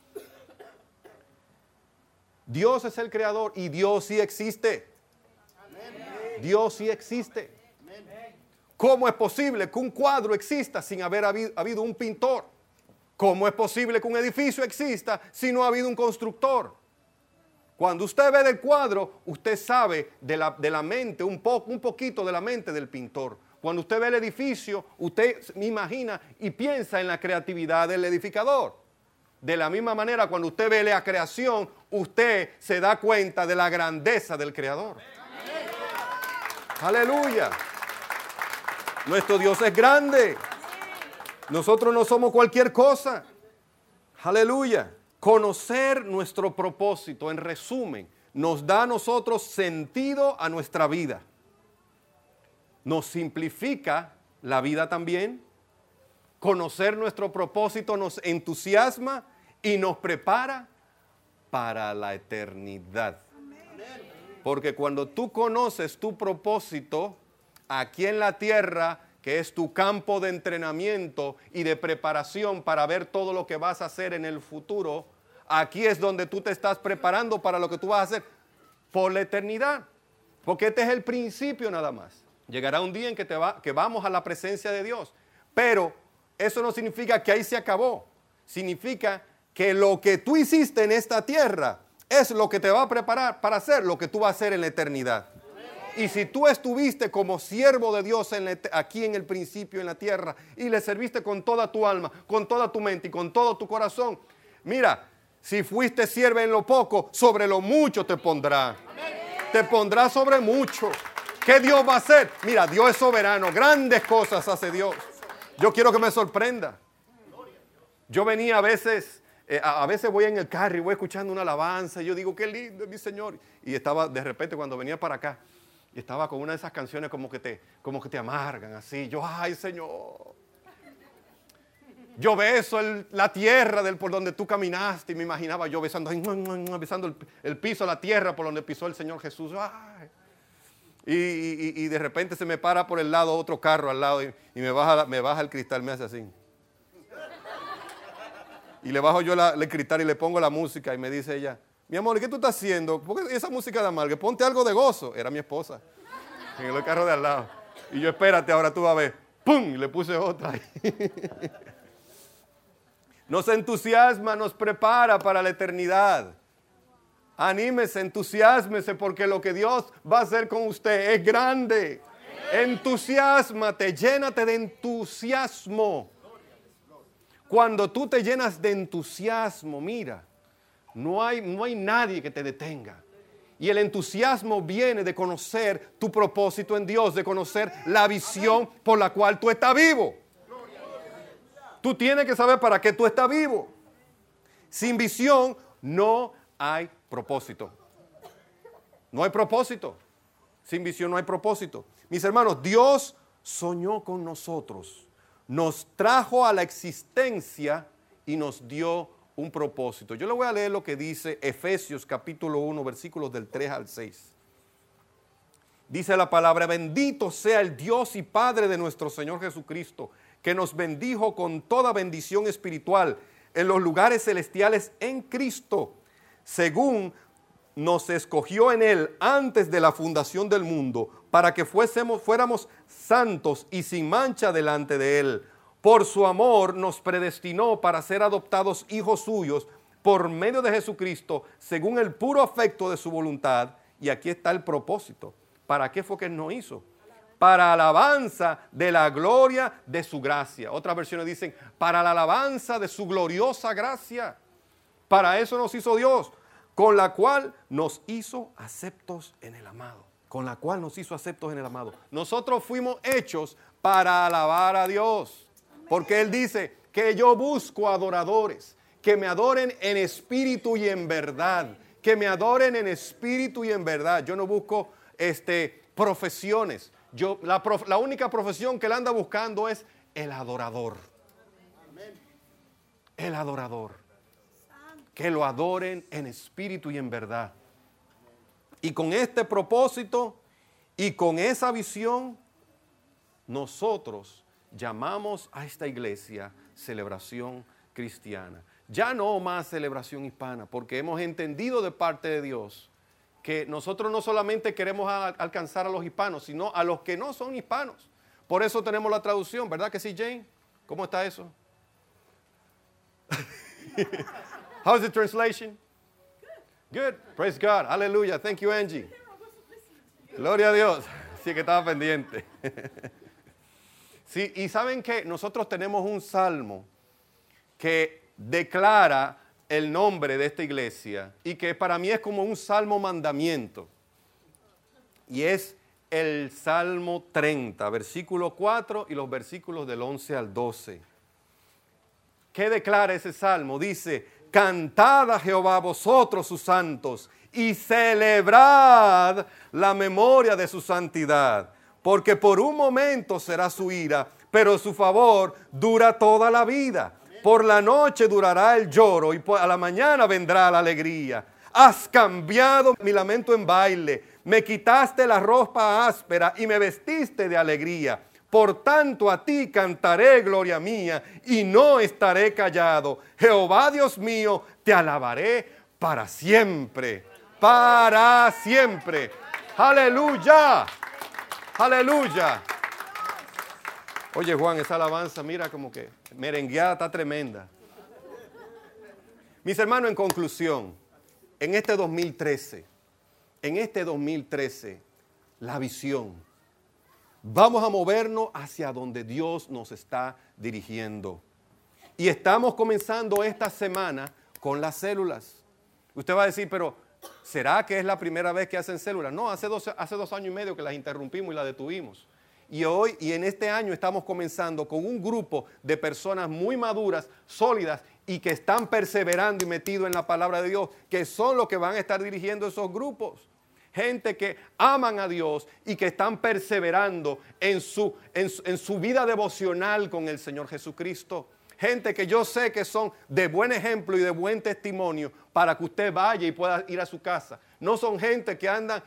Dios es el creador y Dios sí existe. Dios sí existe. ¿Cómo es posible que un cuadro exista sin haber habido un pintor? ¿Cómo es posible que un edificio exista si no ha habido un constructor? Cuando usted ve el cuadro, usted sabe de la mente, un poquito de la mente del pintor. Cuando usted ve el edificio, usted imagina y piensa en la creatividad del edificador. De la misma manera, cuando usted ve la creación, usted se da cuenta de la grandeza del Creador. ¡Aleluya! Nuestro Dios es grande. Nosotros no somos cualquier cosa. ¡Aleluya! Conocer nuestro propósito, en resumen, nos da a nosotros sentido a nuestra vida. Nos simplifica la vida también. Conocer nuestro propósito nos entusiasma y nos prepara para la eternidad. Porque cuando tú conoces tu propósito aquí en la tierra, que es tu campo de entrenamiento y de preparación para ver todo lo que vas a hacer en el futuro, aquí es donde tú te estás preparando para lo que tú vas a hacer por la eternidad. Porque este es el principio nada más. Llegará un día en que vamos a la presencia de Dios. Pero eso no significa que ahí se acabó. Significa que lo que tú hiciste en esta tierra es lo que te va a preparar para hacer lo que tú vas a hacer en la eternidad. Y si tú estuviste como siervo de Dios aquí en el principio en la tierra y le serviste con toda tu alma, con toda tu mente y con todo tu corazón, mira, si fuiste siervo en lo poco, sobre lo mucho te pondrá. Te pondrá sobre mucho. ¿Qué Dios va a hacer? Mira, Dios es soberano, grandes cosas hace Dios. Yo quiero que me sorprenda. Yo venía a veces voy en el carro y voy escuchando una alabanza y yo digo, qué lindo es mi Señor. Y estaba de repente cuando venía para acá, y estaba con una de esas canciones como que te amargan así. Yo, ay Señor. Yo beso la tierra por donde tú caminaste y me imaginaba yo besando el piso, la tierra por donde pisó el Señor Jesús. Ay. Y de repente se me para por el lado otro carro al lado y me baja el cristal, me hace así. Y le bajo yo el cristal y le pongo la música y me dice ella, mi amor, ¿y qué tú estás haciendo? ¿Por qué esa música de amarga? Ponte algo de gozo. Era mi esposa en el carro de al lado. Y yo, espérate, ahora tú vas a ver. ¡Pum! Y le puse otra. Nos entusiasma, nos prepara para la eternidad. Anímese, entusiásmese, porque lo que Dios va a hacer con usted es grande. Entusiásmate, llénate de entusiasmo. Cuando tú te llenas de entusiasmo, mira, no hay nadie que te detenga. Y el entusiasmo viene de conocer tu propósito en Dios, de conocer la visión por la cual tú estás vivo. Tú tienes que saber para qué tú estás vivo. Sin visión no hay propósito. No hay propósito. Sin visión no hay propósito. Mis hermanos, Dios soñó con nosotros, nos trajo a la existencia y nos dio un propósito. Yo le voy a leer lo que dice Efesios capítulo 1, versículos del 3 al 6. Dice la palabra: bendito sea el Dios y Padre de nuestro Señor Jesucristo, que nos bendijo con toda bendición espiritual en los lugares celestiales en Cristo, según nos escogió en Él antes de la fundación del mundo, para que fuéramos santos y sin mancha delante de Él. Por su amor nos predestinó para ser adoptados hijos suyos por medio de Jesucristo, según el puro afecto de su voluntad. Y aquí está el propósito. ¿Para qué fue que Él nos hizo? Para alabanza de la gloria de su gracia. Otras versiones dicen, para la alabanza de su gloriosa gracia. Para eso nos hizo Dios, con la cual nos hizo aceptos en el amado. Con la cual nos hizo aceptos en el amado. Nosotros fuimos hechos para alabar a Dios. Porque Él dice que yo busco adoradores, que me adoren en espíritu y en verdad. Que me adoren en espíritu y en verdad. Yo no busco profesiones. La única profesión que Él anda buscando es el adorador. El adorador. Que lo adoren en espíritu y en verdad. Y con este propósito y con esa visión, nosotros llamamos a esta iglesia Celebración Cristiana. Ya no más Celebración Hispana, porque hemos entendido de parte de Dios que nosotros no solamente queremos alcanzar a los hispanos, sino a los que no son hispanos. Por eso tenemos la traducción, ¿verdad que sí, Jane? ¿Cómo está eso? How's the translation? Good. Praise God. Hallelujah. Thank you, Angie. Gloria a Dios. Sí que estaba pendiente. Sí, y ¿saben qué? Nosotros tenemos un salmo que declara el nombre de esta iglesia y que para mí es como un salmo mandamiento. Y es el Salmo 30, versículo 4 y los versículos del 11 al 12. ¿Qué declara ese salmo? Dice: cantad a Jehová vosotros sus santos y celebrad la memoria de su santidad, porque por un momento será su ira, pero su favor dura toda la vida. Por la noche durará el lloro y a la mañana vendrá la alegría. Has cambiado mi lamento en baile, me quitaste la ropa áspera y me vestiste de alegría. Por tanto a ti cantaré, gloria mía, y no estaré callado. Jehová Dios mío, te alabaré para siempre. Para siempre. Aleluya. Aleluya. Oye, Juan, esa alabanza, mira como que merengueada está tremenda. Mis hermanos, en conclusión, en este 2013, la visión, vamos a movernos hacia donde Dios nos está dirigiendo. Y estamos comenzando esta semana con las células. Usted va a decir, pero ¿será que es la primera vez que hacen células? No, hace 2 años y medio que las interrumpimos y las detuvimos. Y hoy y en este año estamos comenzando con un grupo de personas muy maduras, sólidas y que están perseverando y metidos en la palabra de Dios, que son los que van a estar dirigiendo esos grupos. Gente que aman a Dios y que están perseverando en su vida devocional con el Señor Jesucristo. Gente que yo sé que son de buen ejemplo y de buen testimonio para que usted vaya y pueda ir a su casa. No son gente que andan,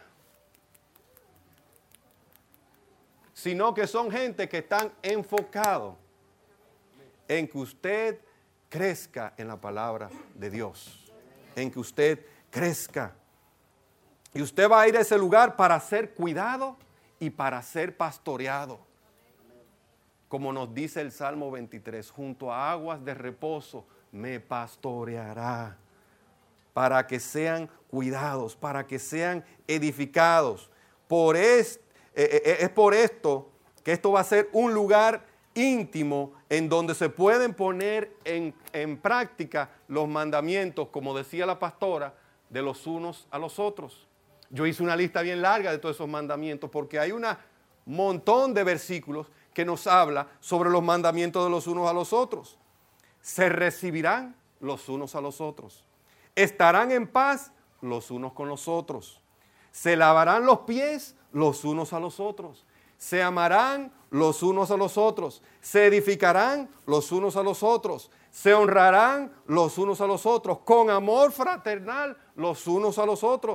sino que son gente que están enfocados en que usted crezca en la palabra de Dios. En que usted crezca. Y usted va a ir a ese lugar para ser cuidado y para ser pastoreado. Como nos dice el Salmo 23, junto a aguas de reposo me pastoreará. Para que sean cuidados, para que sean edificados. Es por esto que esto va a ser un lugar íntimo en donde se pueden poner en práctica los mandamientos, como decía la pastora, de los unos a los otros. Yo hice una lista bien larga de todos esos mandamientos porque hay un montón de versículos que nos habla sobre los mandamientos de los unos a los otros. Se recibirán los unos a los otros. Estarán en paz los unos con los otros. Se lavarán los pies los unos a los otros. Se amarán los unos a los otros. Se edificarán los unos a los otros. Se honrarán los unos a los otros. Con amor fraternal los unos a los otros.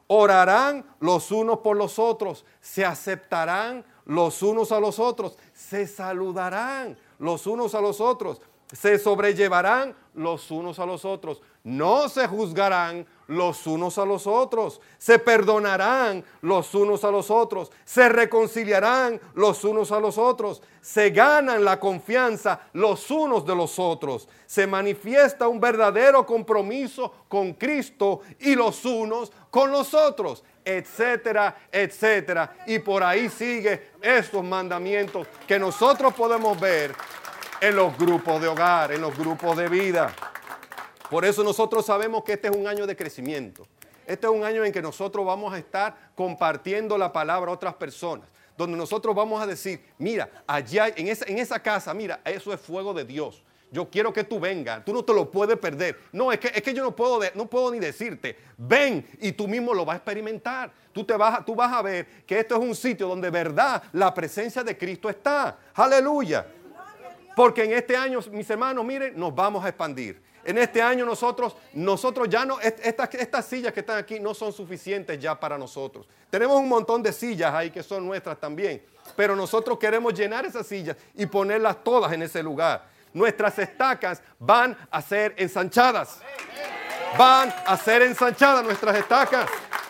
orarán los unos por los otros, se aceptarán los unos a los otros, se saludarán los unos a los otros, se sobrellevarán los unos a los otros, no se juzgarán los unos a los otros, se perdonarán los unos a los otros, se reconciliarán los unos a los otros, se ganan la confianza los unos de los otros, se manifiesta un verdadero compromiso con Cristo y los unos con los otros, etcétera, etcétera. Y por ahí sigue estos mandamientos que nosotros podemos ver en los grupos de hogar, en los grupos de vida. Por eso nosotros sabemos que este es un año de crecimiento. Este es un año en que nosotros vamos a estar compartiendo la palabra a otras personas. Donde nosotros vamos a decir, mira, allá en esa casa, mira, eso es fuego de Dios. Yo quiero que tú vengas, tú no te lo puedes perder. No, es que yo no puedo ni decirte, ven y tú mismo lo vas a experimentar. Tú vas a ver que esto es un sitio donde de verdad la presencia de Cristo está. Aleluya. Porque en este año, mis hermanos, miren, nos vamos a expandir. En este año nosotros ya no, estas sillas que están aquí no son suficientes ya para nosotros. Tenemos un montón de sillas ahí que son nuestras también, pero nosotros queremos llenar esas sillas y ponerlas todas en ese lugar. Nuestras estacas van a ser ensanchadas. Van a ser ensanchadas nuestras estacas.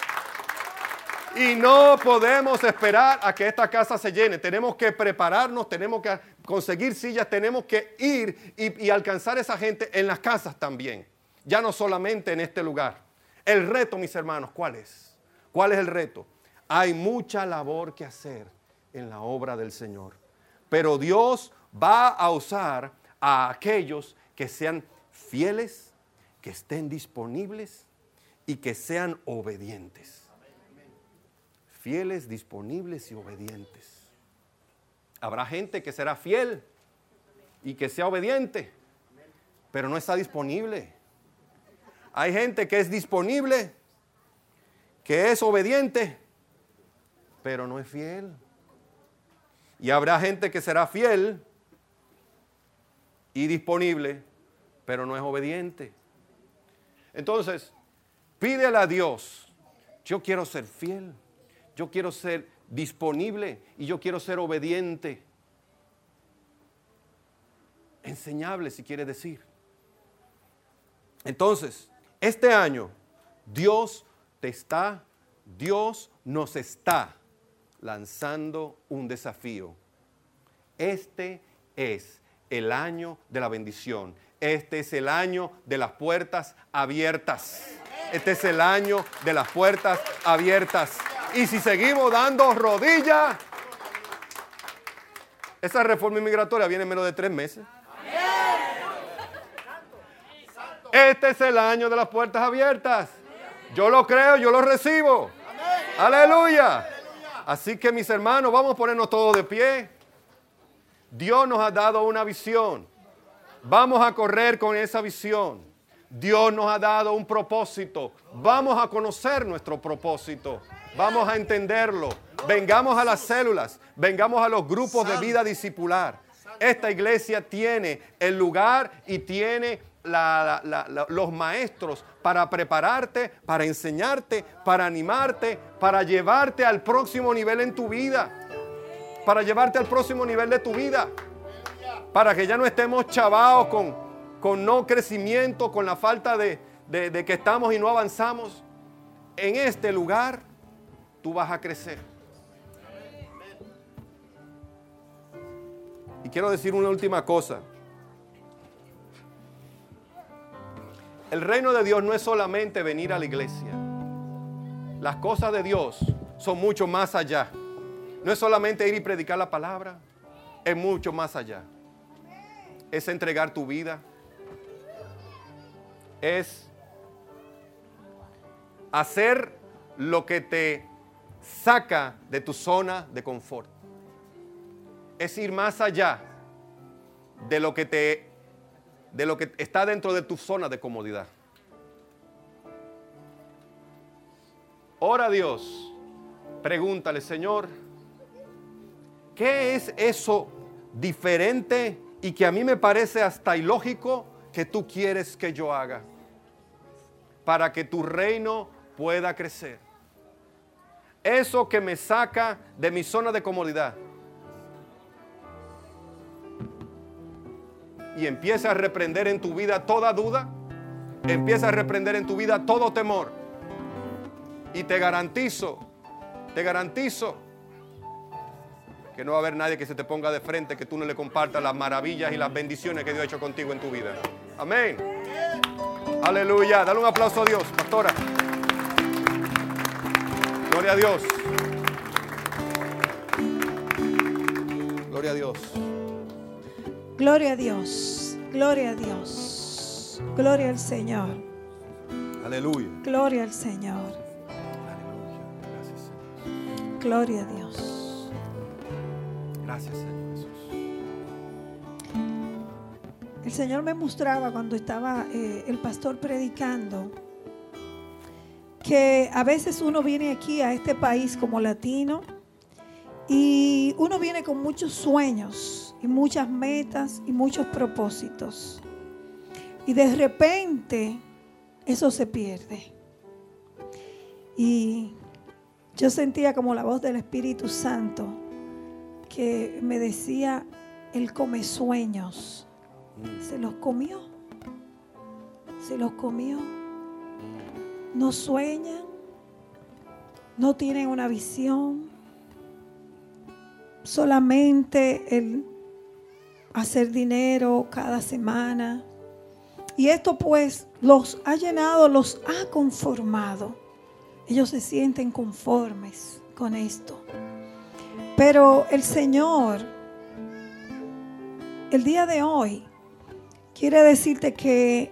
Y no podemos esperar a que esta casa se llene. Tenemos que prepararnos, tenemos que conseguir sillas, tenemos que ir y alcanzar a esa gente en las casas también. Ya no solamente en este lugar. El reto, mis hermanos, ¿cuál es? ¿Cuál es el reto? Hay mucha labor que hacer en la obra del Señor. Pero Dios va a usar a aquellos que sean fieles, que estén disponibles y que sean obedientes. Fieles, disponibles y obedientes. Habrá gente que será fiel y que sea obediente, pero no está disponible. Hay gente que es disponible, que es obediente, pero no es fiel. Y habrá gente que será fiel y disponible, pero no es obediente. Entonces, pídele a Dios, yo quiero ser fiel. Yo quiero ser disponible y yo quiero ser obediente. Enseñable, si quiere decir. Entonces, este año, Dios nos está lanzando un desafío. Este es el año de la bendición. Este es el año de las puertas abiertas. Este es el año de las puertas abiertas. Y si seguimos dando rodillas, esa reforma inmigratoria viene en menos de 3 meses. Este es el año de las puertas abiertas. Yo lo creo, yo lo recibo. Aleluya. Así que, mis hermanos, vamos a ponernos todos de pie. Dios nos ha dado una visión. Vamos a correr con esa visión. Dios nos ha dado un propósito. Vamos a conocer nuestro propósito. Vamos a entenderlo. Vengamos a las células. Vengamos a los grupos de vida discipular. Esta iglesia tiene el lugar y tiene los maestros para prepararte, para enseñarte, para animarte, para llevarte al próximo nivel en tu vida. Para llevarte al próximo nivel de tu vida. Para que ya no estemos chavados con no crecimiento, con la falta de que estamos y no avanzamos. En este lugar tú vas a crecer. Y quiero decir una última cosa. El reino de Dios no es solamente venir a la iglesia. Las cosas de Dios son mucho más allá. No es solamente ir y predicar la palabra. Es mucho más allá. Es entregar tu vida. Es hacer lo que te saca de tu zona de confort. Es ir más allá de lo que está dentro de tu zona de comodidad. Ora a Dios. Pregúntale, Señor, ¿qué es eso diferente y que a mí me parece hasta ilógico que tú quieres que yo haga para que tu reino pueda crecer? Eso que me saca de mi zona de comodidad. Y empieza a reprender en tu vida toda duda. Empieza a reprender en tu vida todo temor. Y te garantizo que no va a haber nadie que se te ponga de frente que tú no le compartas las maravillas y las bendiciones que Dios ha hecho contigo en tu vida. Amén. Aleluya. Dale un aplauso a Dios, pastora. Gloria a Dios. Gloria a Dios. Gloria a Dios. Gloria a Dios. Gloria al Señor. Aleluya. Gloria al Señor. Gracias, Señor. Gloria a Dios. Gracias, Señor Jesús. El Señor me mostraba cuando estaba el pastor predicando que a veces uno viene aquí a este país como latino y uno viene con muchos sueños y muchas metas y muchos propósitos. Y de repente eso se pierde. Y yo sentía como la voz del Espíritu Santo que me decía, Él come sueños. Se los comió. Se los comió. No sueñan. No tienen una visión. Solamente el hacer dinero cada semana. Y esto pues los ha llenado, los ha conformado. Ellos se sienten conformes con esto. Pero el Señor, el día de hoy, quiere decirte que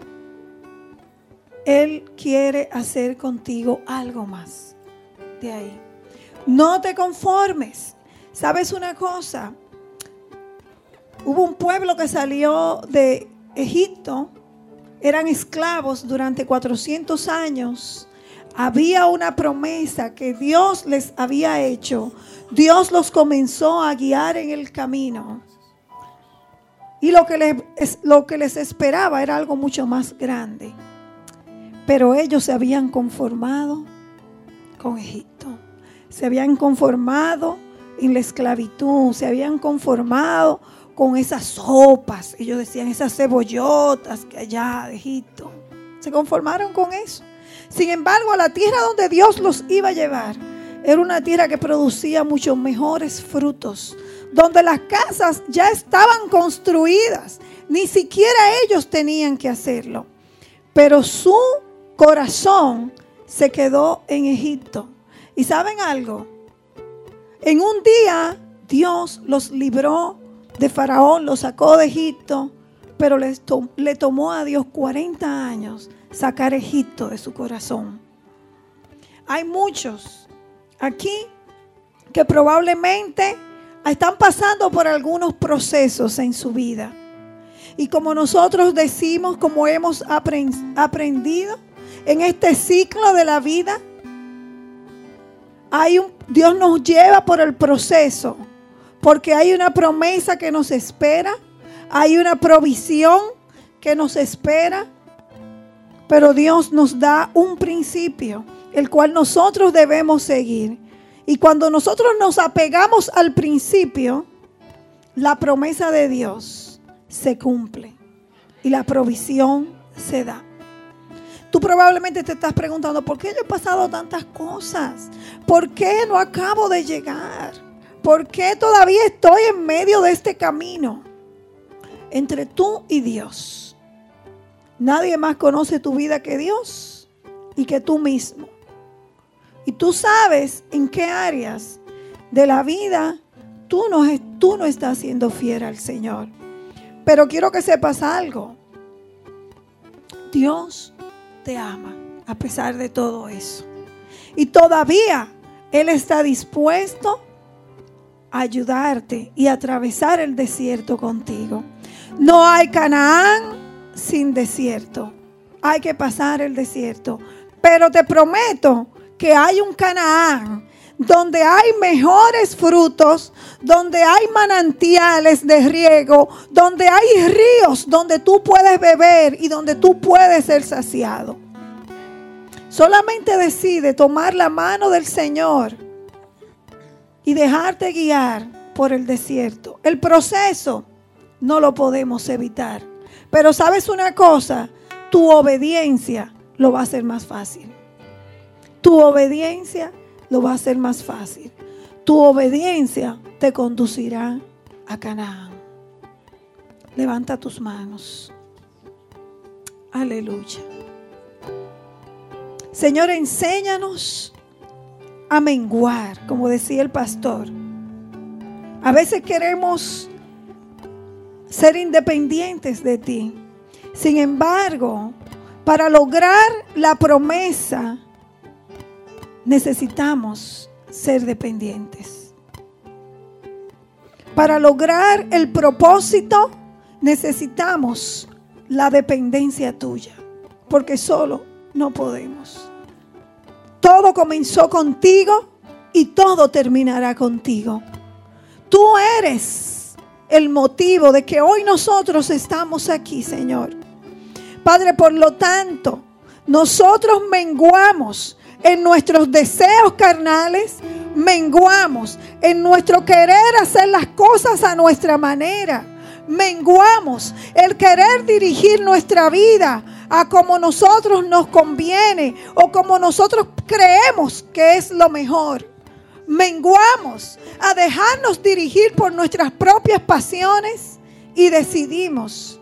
Él quiere hacer contigo algo más de ahí. No te conformes. ¿Sabes una cosa? Hubo un pueblo que salió de Egipto, eran esclavos durante 400 años. Había una promesa que Dios les había hecho. Dios los comenzó a guiar en el camino. Y lo que les esperaba era algo mucho más grande. Pero ellos se habían conformado con Egipto. Se habían conformado en la esclavitud. Se habían conformado con esas sopas. Ellos decían esas cebollotas que allá de Egipto. Se conformaron con eso. Sin embargo, la tierra donde Dios los iba a llevar era una tierra que producía muchos mejores frutos, donde las casas ya estaban construidas, ni siquiera ellos tenían que hacerlo. Pero su corazón se quedó en Egipto. ¿Y saben algo? En un día Dios los libró de Faraón, los sacó de Egipto, pero le tomó a Dios 40 años sacar Egipto de su corazón. Hay muchos aquí que probablemente están pasando por algunos procesos en su vida. Y como nosotros decimos, como hemos aprendido en este ciclo de la vida, Dios nos lleva por el proceso, porque hay una promesa que nos espera, hay una provisión que nos espera. Pero Dios nos da un principio, el cual nosotros debemos seguir. Y cuando nosotros nos apegamos al principio, la promesa de Dios se cumple y la provisión se da. Tú probablemente te estás preguntando, ¿por qué yo he pasado tantas cosas? ¿Por qué no acabo de llegar? ¿Por qué todavía estoy en medio de este camino? Entre tú y Dios. Nadie más conoce tu vida que Dios y que tú mismo. Y tú sabes en qué áreas de la vida tú no estás siendo fiel al Señor. Pero quiero que sepas algo. Dios te ama a pesar de todo eso. Y todavía Él está dispuesto a ayudarte y a atravesar el desierto contigo. No hay Canaán sin desierto. Hay que pasar el desierto. Pero te prometo que hay un Canaán donde hay mejores frutos, donde hay manantiales de riego, donde hay ríos donde tú puedes beber y donde tú puedes ser saciado. Solamente decide tomar la mano del Señor y dejarte guiar por el desierto. El proceso no lo podemos evitar. Pero ¿sabes una cosa? Tu obediencia lo va a hacer más fácil. Tu obediencia lo va a hacer más fácil. Tu obediencia te conducirá a Canaán. Levanta tus manos. Aleluya. Señor, enséñanos a menguar, como decía el pastor. A veces queremos ser independientes de ti. Sin embargo, para lograr la promesa, necesitamos ser dependientes. Para lograr el propósito, necesitamos la dependencia tuya, porque solo no podemos. Todo comenzó contigo y todo terminará contigo. Tú eres el motivo de que hoy nosotros estamos aquí, Señor. Padre, por lo tanto, nosotros menguamos en nuestros deseos carnales, menguamos en nuestro querer hacer las cosas a nuestra manera, menguamos el querer dirigir nuestra vida a como nosotros nos conviene o como nosotros creemos que es lo mejor. Menguamos a dejarnos dirigir por nuestras propias pasiones y decidimos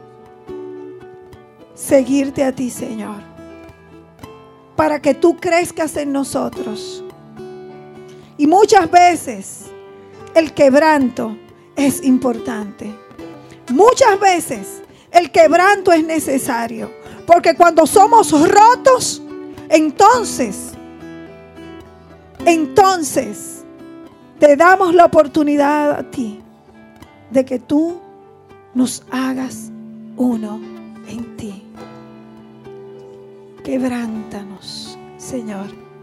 seguirte a ti, Señor, para que tú crezcas en nosotros. Y muchas veces el quebranto es importante. Muchas veces el quebranto es necesario, porque cuando somos rotos, entonces te damos la oportunidad a ti de que tú nos hagas uno en ti. Quebrántanos, Señor.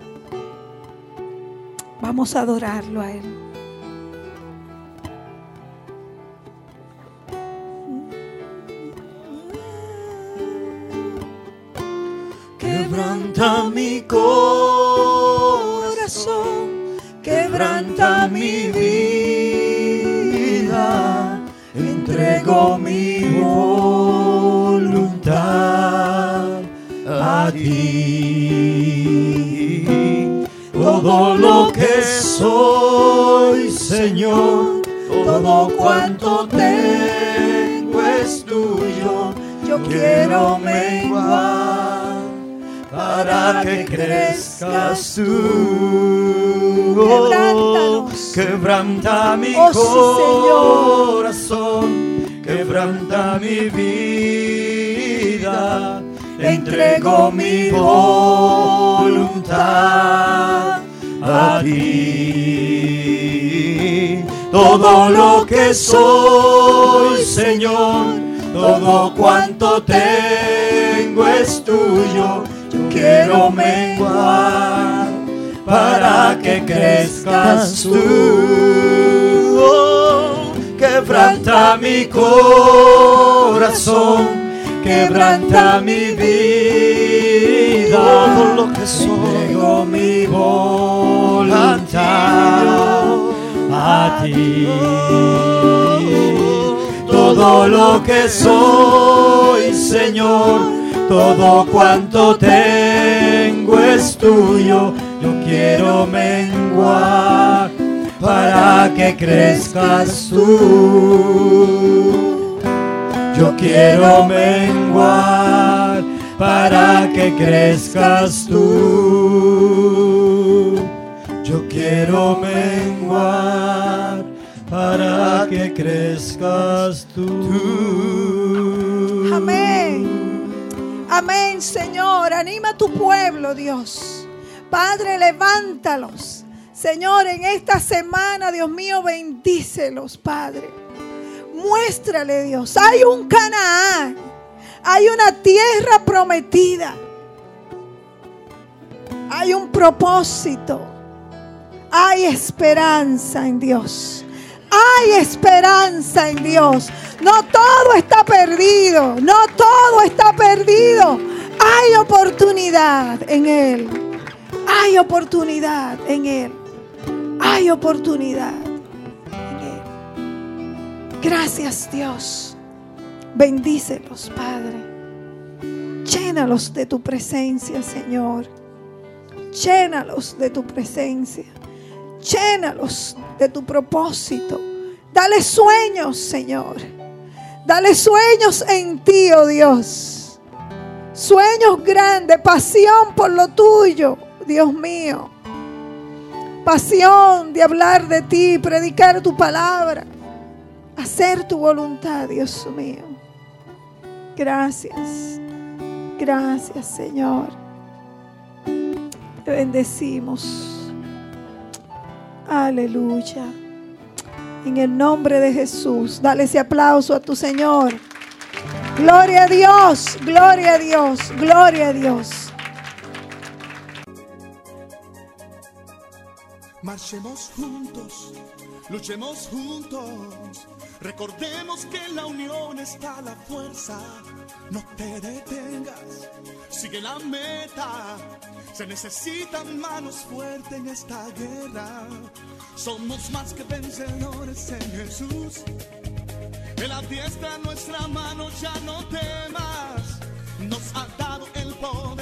Vamos a adorarlo a Él. Quebranta mi corazón, quebranta mi vida, entrego mi voluntad a ti. Todo lo que soy, Señor, todo cuanto tengo es tuyo. Yo quiero menguar para que crezcas tú. Quebrántanos. Quebranta mi corazón, quebranta mi vida, entrego mi voluntad a ti. Todo lo que soy, Señor, todo cuanto tengo es tuyo. Yo quiero menguar para que crezcas tú. Oh, quebranta mi corazón, quebranta mi vida. Todo lo que soy, entrego mi voluntad a ti. Todo lo que soy, Señor, todo cuanto tengo es tuyo. Yo quiero menguar para que crezcas tú. Yo quiero menguar para que crezcas tú. Yo quiero menguar para que crezcas tú. Amén. Amén, Señor. Anima a tu pueblo, Dios. Padre, levántalos. Señor, en esta semana, Dios mío, bendícelos, Padre. Muéstrale, Dios. Hay un Canaán. Hay una tierra prometida. Hay un propósito. Hay esperanza en Dios. Hay esperanza en Dios. No todo está perdido. No todo está perdido. Hay oportunidad en Él. Hay oportunidad en Él. Hay oportunidad en Él. Gracias, Dios. Bendícelos, Padre. Llénalos de tu presencia, Señor. Llénalos de tu presencia. Llénalos de tu propósito. Dale sueños, Señor. Dale sueños en ti, oh Dios. Sueños grandes, pasión por lo tuyo, Dios mío. Pasión de hablar de ti, predicar tu palabra, hacer tu voluntad, Dios mío. Gracias. Gracias, Señor. Te bendecimos. Aleluya. En el nombre de Jesús, dale ese aplauso a tu Señor. Gloria a Dios, gloria a Dios, gloria a Dios. Marchemos juntos, luchemos juntos. Recordemos que en la unión está la fuerza. No te detengas, sigue la meta. Se necesitan manos fuertes en esta guerra. Somos más que vencedores en Jesús. Él adiestra nuestra mano, ya no temas. Nos ha dado el poder